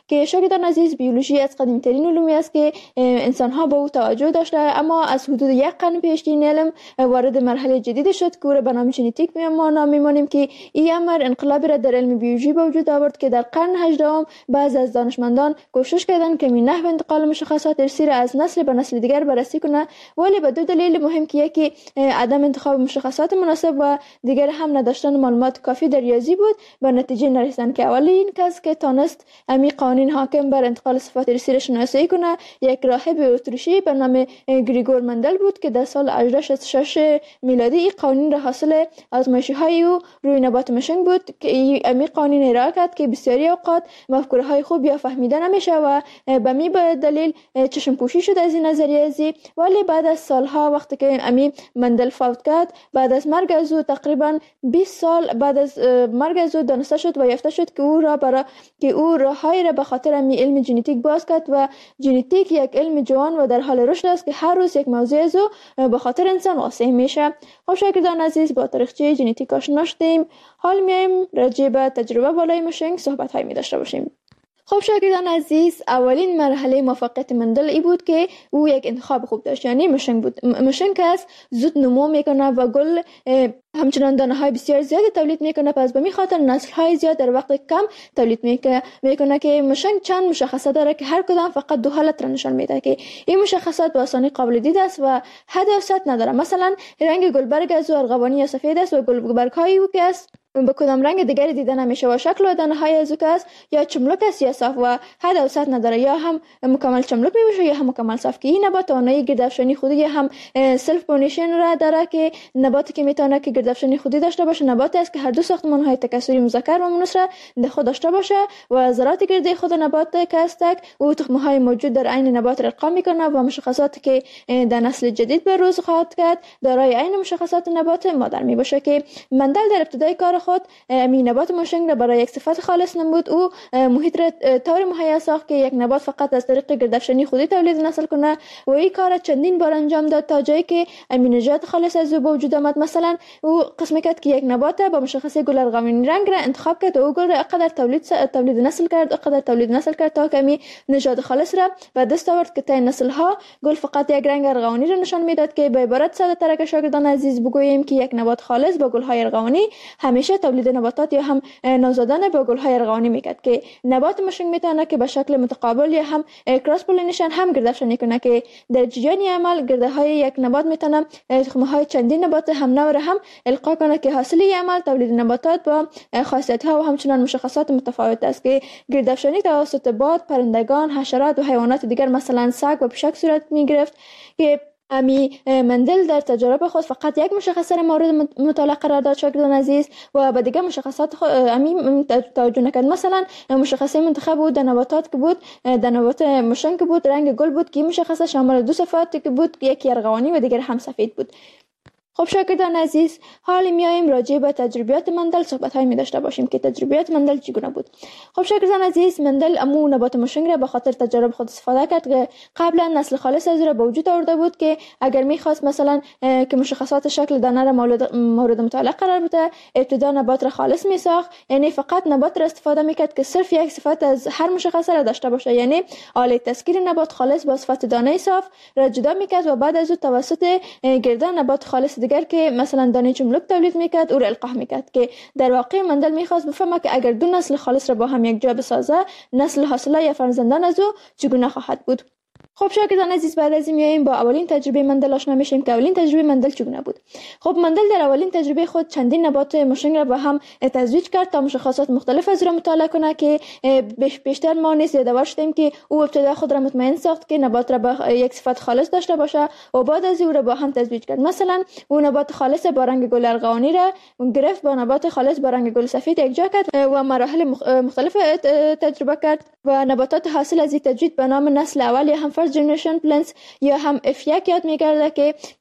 Speaker 2: که شاگردان عزیز بیولوژی از قدیمی‌ترین علومی است که انسان‌ها به او توجه داشته، اما از حدود یک قرن پیش این علم وارد مرحله جدیدی شد که او را به نام ژنتیک ما نام می‌مانیم که این امر انقلابی را در علم بیولوژی به وجود آورد که در قرن هجدهم بعضی از دانشمندان کوشش کردند که این نحو انتقال مشخصات ارثی را از نسل به نسل دیگر بررسی کنه، ولی به دو دلیل مهم که یکی عدم انتخاب مشخصات مناسب و دیگر هم نداشتن معلومات کافی در ریاضی بود، به نتیجه نرسیدند که اولین کس که تانست امی قوانین حاکم بر انتقال صفات ارثی را شناسایی کنه یک راهب اتریشی به نام گریگور مندل بود که در سال هزار و هشتصد و شصت و شش میلادی این قوانین را حاصل آزمایش‌های او روی نبات مشنگ بود که امی قوانین ارائه کرد که بسیاری اوقات مفکوره‌های خوب یا فهمیده نمیشه و به می به دلیل چشم پوشی شد از این نظریه ازی. ولی بعد از سالها وقتی که امی مندل فوت کرد، بعد از مرگ از او تقریبا بیست سال بعد از مرگ از او دانسته شد و یافته شد که او را برای که او راههایی را به خاطر امی علم ژنتیک باز کرد و ژنتیک یک علم جوان و در حال رشد است که هر روز یک موضوع از او به خاطر انسان واضح میشه. خب شاگردان عزیز، با تاریخچه ژنتیک آشنا شدیم، حال میایم راجع به تجربه بالای مشنگ صحبت‌هایی می داشته باشیم. خب شاگردان عزیز، اولین مرحله موفقیت مندل ای بود که او یک انتخاب خوب داشت، یعنی مشنگ بود. مشنگ است زود نمو میکنه و گل همچنان دانه های بسیار زیادی تولید میکنه، پس به می خاطر نسل های زیاد در وقت کم تولید میکنه که مشنگ چند مشخصات داره که هر کدام فقط دو حالت را نشان میده که این مشخصات به آسانی قابل دید است و حد و سطح نداره. مثلا رنگ گلبرگ از او ارغوانی یا سفید است و گلبرگ های او که است به کدام رنگ دیگری دیده نمیشه و شکل و دانه های از او که است یا چملک است یا صاف و حد و سطح نداره، یا هم مکمل چملک میشه یا هم مکمل صاف که این نبات توانایی گردافشانی خودی یا هم سلف پولینیشن را داره که نباتی که میتونه که گردافشانی خودی داشته باشه نباتی است که هر دو ساختمان های تکثری مذکر و مؤنث را در خود داشته باشه و ذرات گردی خود نبات که است او تخم های موجود در عین نبات را ارقام میکنه و مشخصاتی که در نسل جدید به روز خواهد کرد دارای عین مشخصات نبات مادر میباشه. که مندل در ابتدای کار خود می نبات مشنگ را برای یک صفت خالص نمود. او محیط را طور مهیا ساخت که یک نبات فقط از طریق گردافشانی خودی تولید نسل کنه و این کار چندین بار انجام داد تا جایی که امینجات خالص از او به وجود آمد. مثلا او قسم کرد که یک نبات با مشخصه گل ارغوانی رنگ را انتخاب کرد و او گل را اقدر تولید تولید نسل کرد اقدر تولید نسل کرد تا کمی نژاد خالص را به دست آورد که تا نسل ها گل فقط یک رنگ ارغوانی را نشان میداد. که به عبارت ساده تر که شاگردان عزیز بگوییم که یک نبات خالص با گل های ارغوانی همیشه تولید نباتات یا هم نوزادان با گل های ارغوانی میکرد. که نبات مشنگ میتونه که به شکل متقابل یا هم کراس پولینیشن هم گردافشانی کنه که در جریان عمل گرده های یک نبات میتونه تخم های چندین نبات هم نوع هم القا کنه که حاصل عمل تولید نباتات با خاصیت ها و همچنان مشخصات متفاوت است. که گردافشانی توسط باد، پرندگان، حشرات و حیوانات دیگر مثلا سگ و پشک صورت میگرفت. که امی مندل در تجربه خود فقط یک مشخصه را مورد مطالعه قرار داد شاگردان عزیز و به دیگر مشخصات خود امی توجه نکرد. مثلا مشخصه منتخب بود در نباتات که بود در نبات مشنگ که بود رنگ گل بود که مشخصه شامل دو صفات که بود، یکی ارغوانی و دیگر هم سفید بود. خب شاگردان عزیز، حالا میایم راجع به تجربیات مندل صحبت های می داشته باشیم که تجربیات مندل چگونه بود. خب شاگردان عزیز، مندل امو نبات مشنگ را به خاطر تجربه خود استفاده کرد که قبلا نسل خالص از را به وجود آورده بود که اگر میخواست مثلا که مشخصات شکل دانه را مورد مطالعه قرار بده، ابتدا نبات را خالص میساخت، یعنی فقط نبات را استفاده میکرد که صرف یک صفت از هر مشخصه را داشته باشه، یعنی آله تسکیر نبات خالص با صفت دانه صاف را جدا میکرد و بعد از او توسط گردن نبات خالص دیگر که مثلا دانه چملک تولید میکرد او را القاح میکرد. که در واقع مندل میخواست بفهمه که اگر دو نسل خالص را با هم یک جا بسازه، نسل حاصله یا فرزندان از او چگونه خواهد بود. خب شاگردان عزیز، بعد از این میایم با اولین تجربه مندل آشنا میشیم که اولین تجربه مندل چگونه بود. خب مندل در اولین تجربه خود چندین نبات مشنگ را با هم تزویج کرد تا مشخصات مختلف از را مطالعه کنه. که بیشتر ما نیز یادآور شدیم که او ابتدا خود را مطمئن ساخت که نبات را با یک صفت خالص داشته باشه و بعد از او را با هم تزویج کرد. مثلا او نبات خالص با رنگ گل ارغوانی را گرفت با نبات خالص با رنگ گل سفید یکجا کرد و مراحل مختلف تجربه کرد و نباتات حاصل از این تجوید به نام نسل اول یا هم فرست جنریشن پلنتس یا هم اف یک یاد می‌کرده که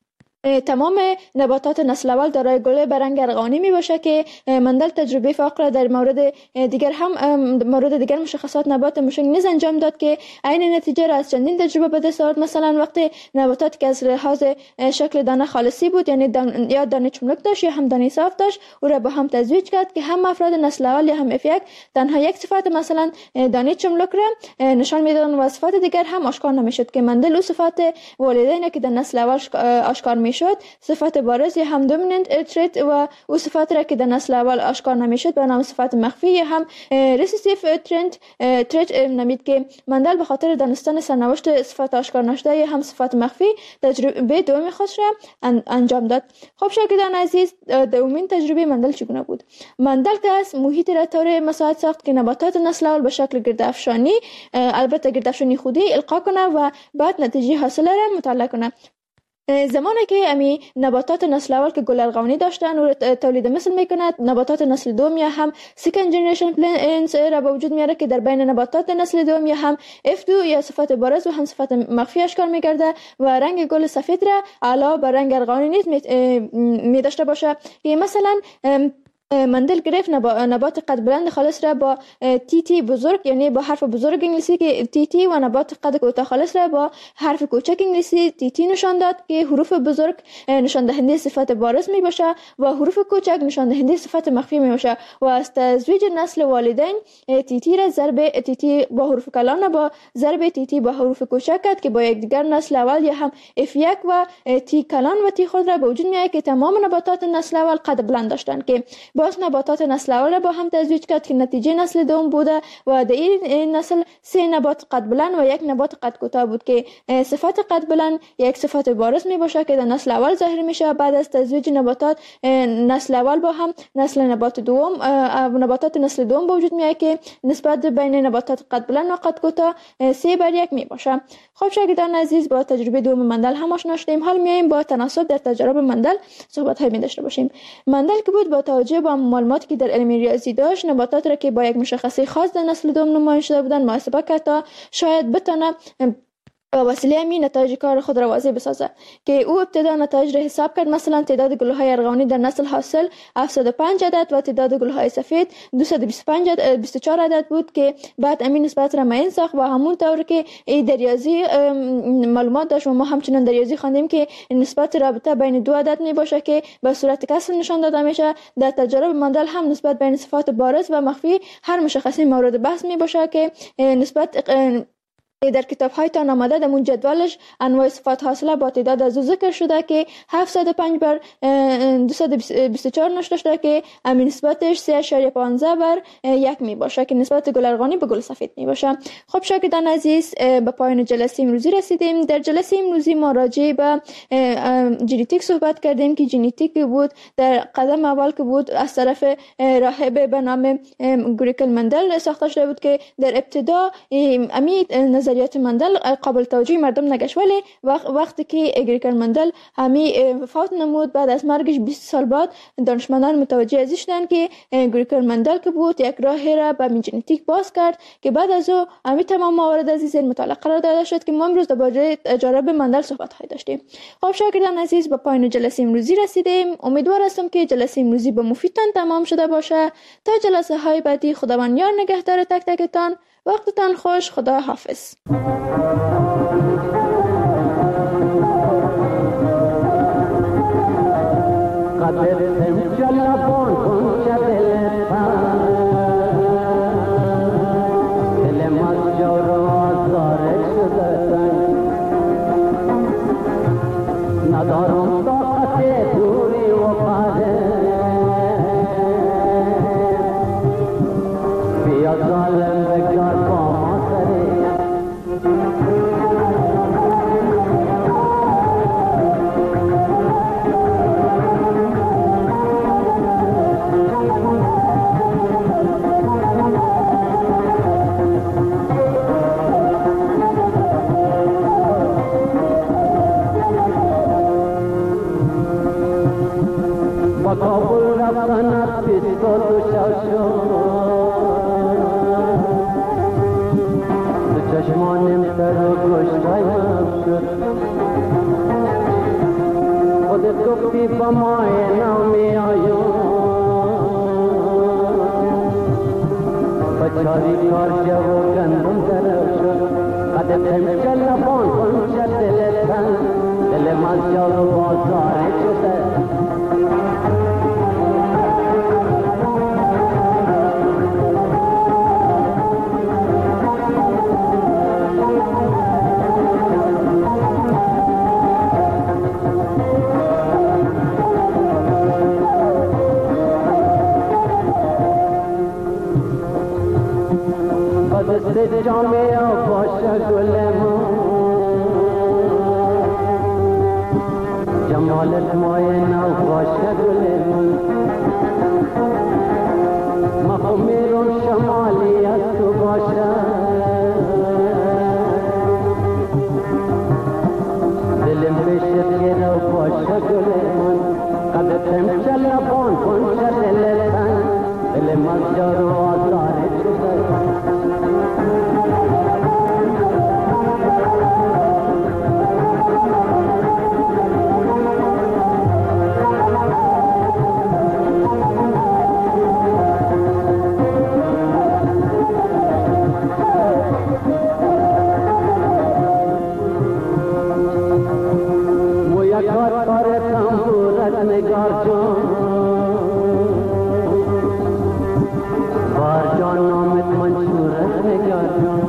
Speaker 2: تمام نباتات نسل اول دارای گل برنگ ارغوانی می باشه که مندل تجربه فاقره در مورد دیگر هم مورد دیگر مشخصات نبات مشنگ نیز انجام داد که عین نتیجه را از چندین تجربه به دست آورد. مثلا وقتی نباتاتی که از لحاظ شکل دانه خالصی بود، یعنی دان یا دانه چملک داشت یا هم دانه صاف داشت، او را با هم تزویج کرد که هم افراد نسل اول یا هم اف یک تنها یک صفت مثلا دانه چملک را نشان میدادند و صفات دیگر هم آشکار نمیشد که مندل او صفات والدین که در نسل اول آشکار میشد صفات بارز یا هم دومیننت تریت و او صفات را که در نسل اول آشکار نمیشد به نام صفات مخفی یا هم ریسیسیف ترند تریت نامید که مندل به خاطر دانستن سرنوشت صفات آشکار نشده یا هم صفات مخفی تجربه دومی خودش را انجام داد. خب شاگردان عزیز، دومین تجربه مندل چگونه بود؟ مندل که از محیط را طور مساعد ساخت که نباتات نسل اول به شکل گردافشانی، البته گردافشانی خودی القا کنه و بعد نتیجه حاصل را مطالعه کنه. زمانی که امی نباتات نسل اول که گل ارغوانی داشتن و تولید مثل میکند، نباتات نسل دوم یا هم سکند جنریشن پلنتس را به وجود میاره که در بین نباتات نسل دوم یا هم اف دو یا صفات بارز و هم صفات مخفی اشکار میگرده و رنگ گل سفید را علاوه بر رنگ ارغوانی نیز می داشته باشه. که مثلا مندل گرفت نبات قد بلند خالص را با تی تی بزرگ، یعنی با حرف بزرگ انگلیسی که تی تی، و نبات قد کوتاه خالص را با حرف کوچک انگلیسی تی تی نشان داد که حروف بزرگ نشان دهنده صفت بارز می باشه و حروف کوچک نشان دهنده صفت مخفی می باشه و از تزویج نسل والدین تی تی را ضرب تی تی با حروف کلان با ضرب تی تی با حروف کوچک کرد که با یکدیگر نسل اول یا هم اف یک و تی کلان و تی خود را به وجود می آید که تمام نباتات نسل اول قد بلند داشتند که باز نباتات نسل اول با هم تزویج کرد که نتیجه نسل دوم بوده و در این نسل سه نبات قد بلند و یک نبات قد کوتاه بود که صفت قد بلند یک صفت بارز می باشه که در نسل اول ظاهر میشه. بعد از تزویج نباتات نسل اول با هم نسل نبات دوم نباتات نسل دوم به وجود میاد که نسبت بین نباتات قد بلند و قد کوتاه سه بر یک می باشه. خب شاگردان عزیز، با تجربه دوم مندل هم آشنا شدیم. حال میایم با تناسب در تجارب مندل صحبت های می داشته باشیم. مندل که بود با توجه به معلوماتی که در علم ریاضی داشت، نباتات را که با یک مشخصه خاص در نسل دوم نمایان شده بودند محاسبه کرد تا شاید بتونه با وسیله امی نتایج کار خود را واضح بسازه. که او ابتدا نتایج را حساب کرد. مثلا تعداد گل‌های ارغوانی در نسل حاصل هفتصد و پنج عدد و تعداد گل‌های سفید دویست و بیست و پنج بیست و چهار عدد بود که بعد امی نسبت را معین ساخت و همون طور که ای در ریاضی معلومات داشت و ما همچنان در ریاضی خواندیم که نسبت رابطه بین دو عدد می باشه که به صورت کسر نشان داده میشه. در تجارب مندل هم نسبت بین صفات بارز و مخفی هر مشخصه مورد بحث می باشه که نسبت در کتاب های تان آمده در اون جدولش انواع صفات حاصله با تعداد از ذکر شده که هفتصد و پنج بر دویست و بیست و چهار نشده شده که امین نسبتش سه اشاریه پانزده بر یک می باشه که نسبت گل ارغوانی به گل سفید می باشه. خب شاگردان عزیز، به پایان جلسه امروزی رسیدیم. در جلسه امروزی ما راجع به ژنتیک صحبت کردیم که ژنتیک بود در قدم اول که بود از طرف راهب به نام گریکل مندل ساخته شده بود که در ابتدا امی نظریات مندل قابل توجه مردم نگشت، ولی وقت وقتی که گریکل مندل همی وفات نمود بعد از مرگش بیست سال بعد دانشمندان متوجه ازش شدند که گریکل مندل که بود یک راه را به ژنتیک باز کرد که بعد از او همی تمام موارد عزیز مطالعه قرار داده شد که ما امروز درباره تجارب مندل صحبت های داشتیم. خب شاگردان عزیز، به پایان جلسه امروزی رسیدیم. امیدوار هستم که جلسه امروزی به مفیدتان تمام شده باشه. تا جلسه های بعدی خداوند یار نگهدار تک تکتان. وقتتان خوش. خدا حافظ.
Speaker 3: چشمانم سر و گوشتایم شد خودت گفتی با ماه نو می آیم بچاری کار شو و گندم درف شد قدم تمشل لبان کن شد دلتن دل من جال و بازار شده دست جامعه باشه گل ما جمالت مای نو باشه گل ما ما میرون شمالی از تو باشه دلم بشت گرو باشه گل من قدتم چلبان کن دلتن دل مزجار و آزار شده نگار جان بار جان نامت منشور نگار جان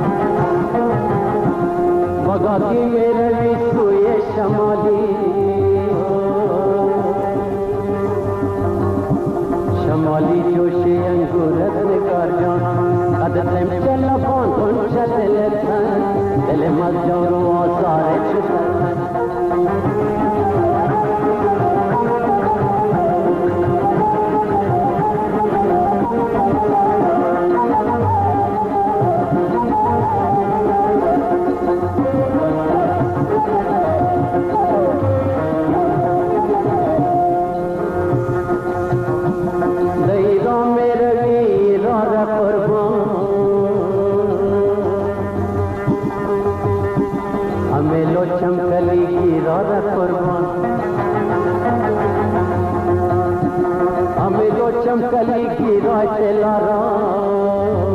Speaker 3: وگاتی روی سوی شمالی شمالی جوشی انگورت نگار جان قدرم چلبان کن چلتن دل مزجار و آزار شدن चमकली की राधा कुर्बान हमें जो चमकली की रात लारा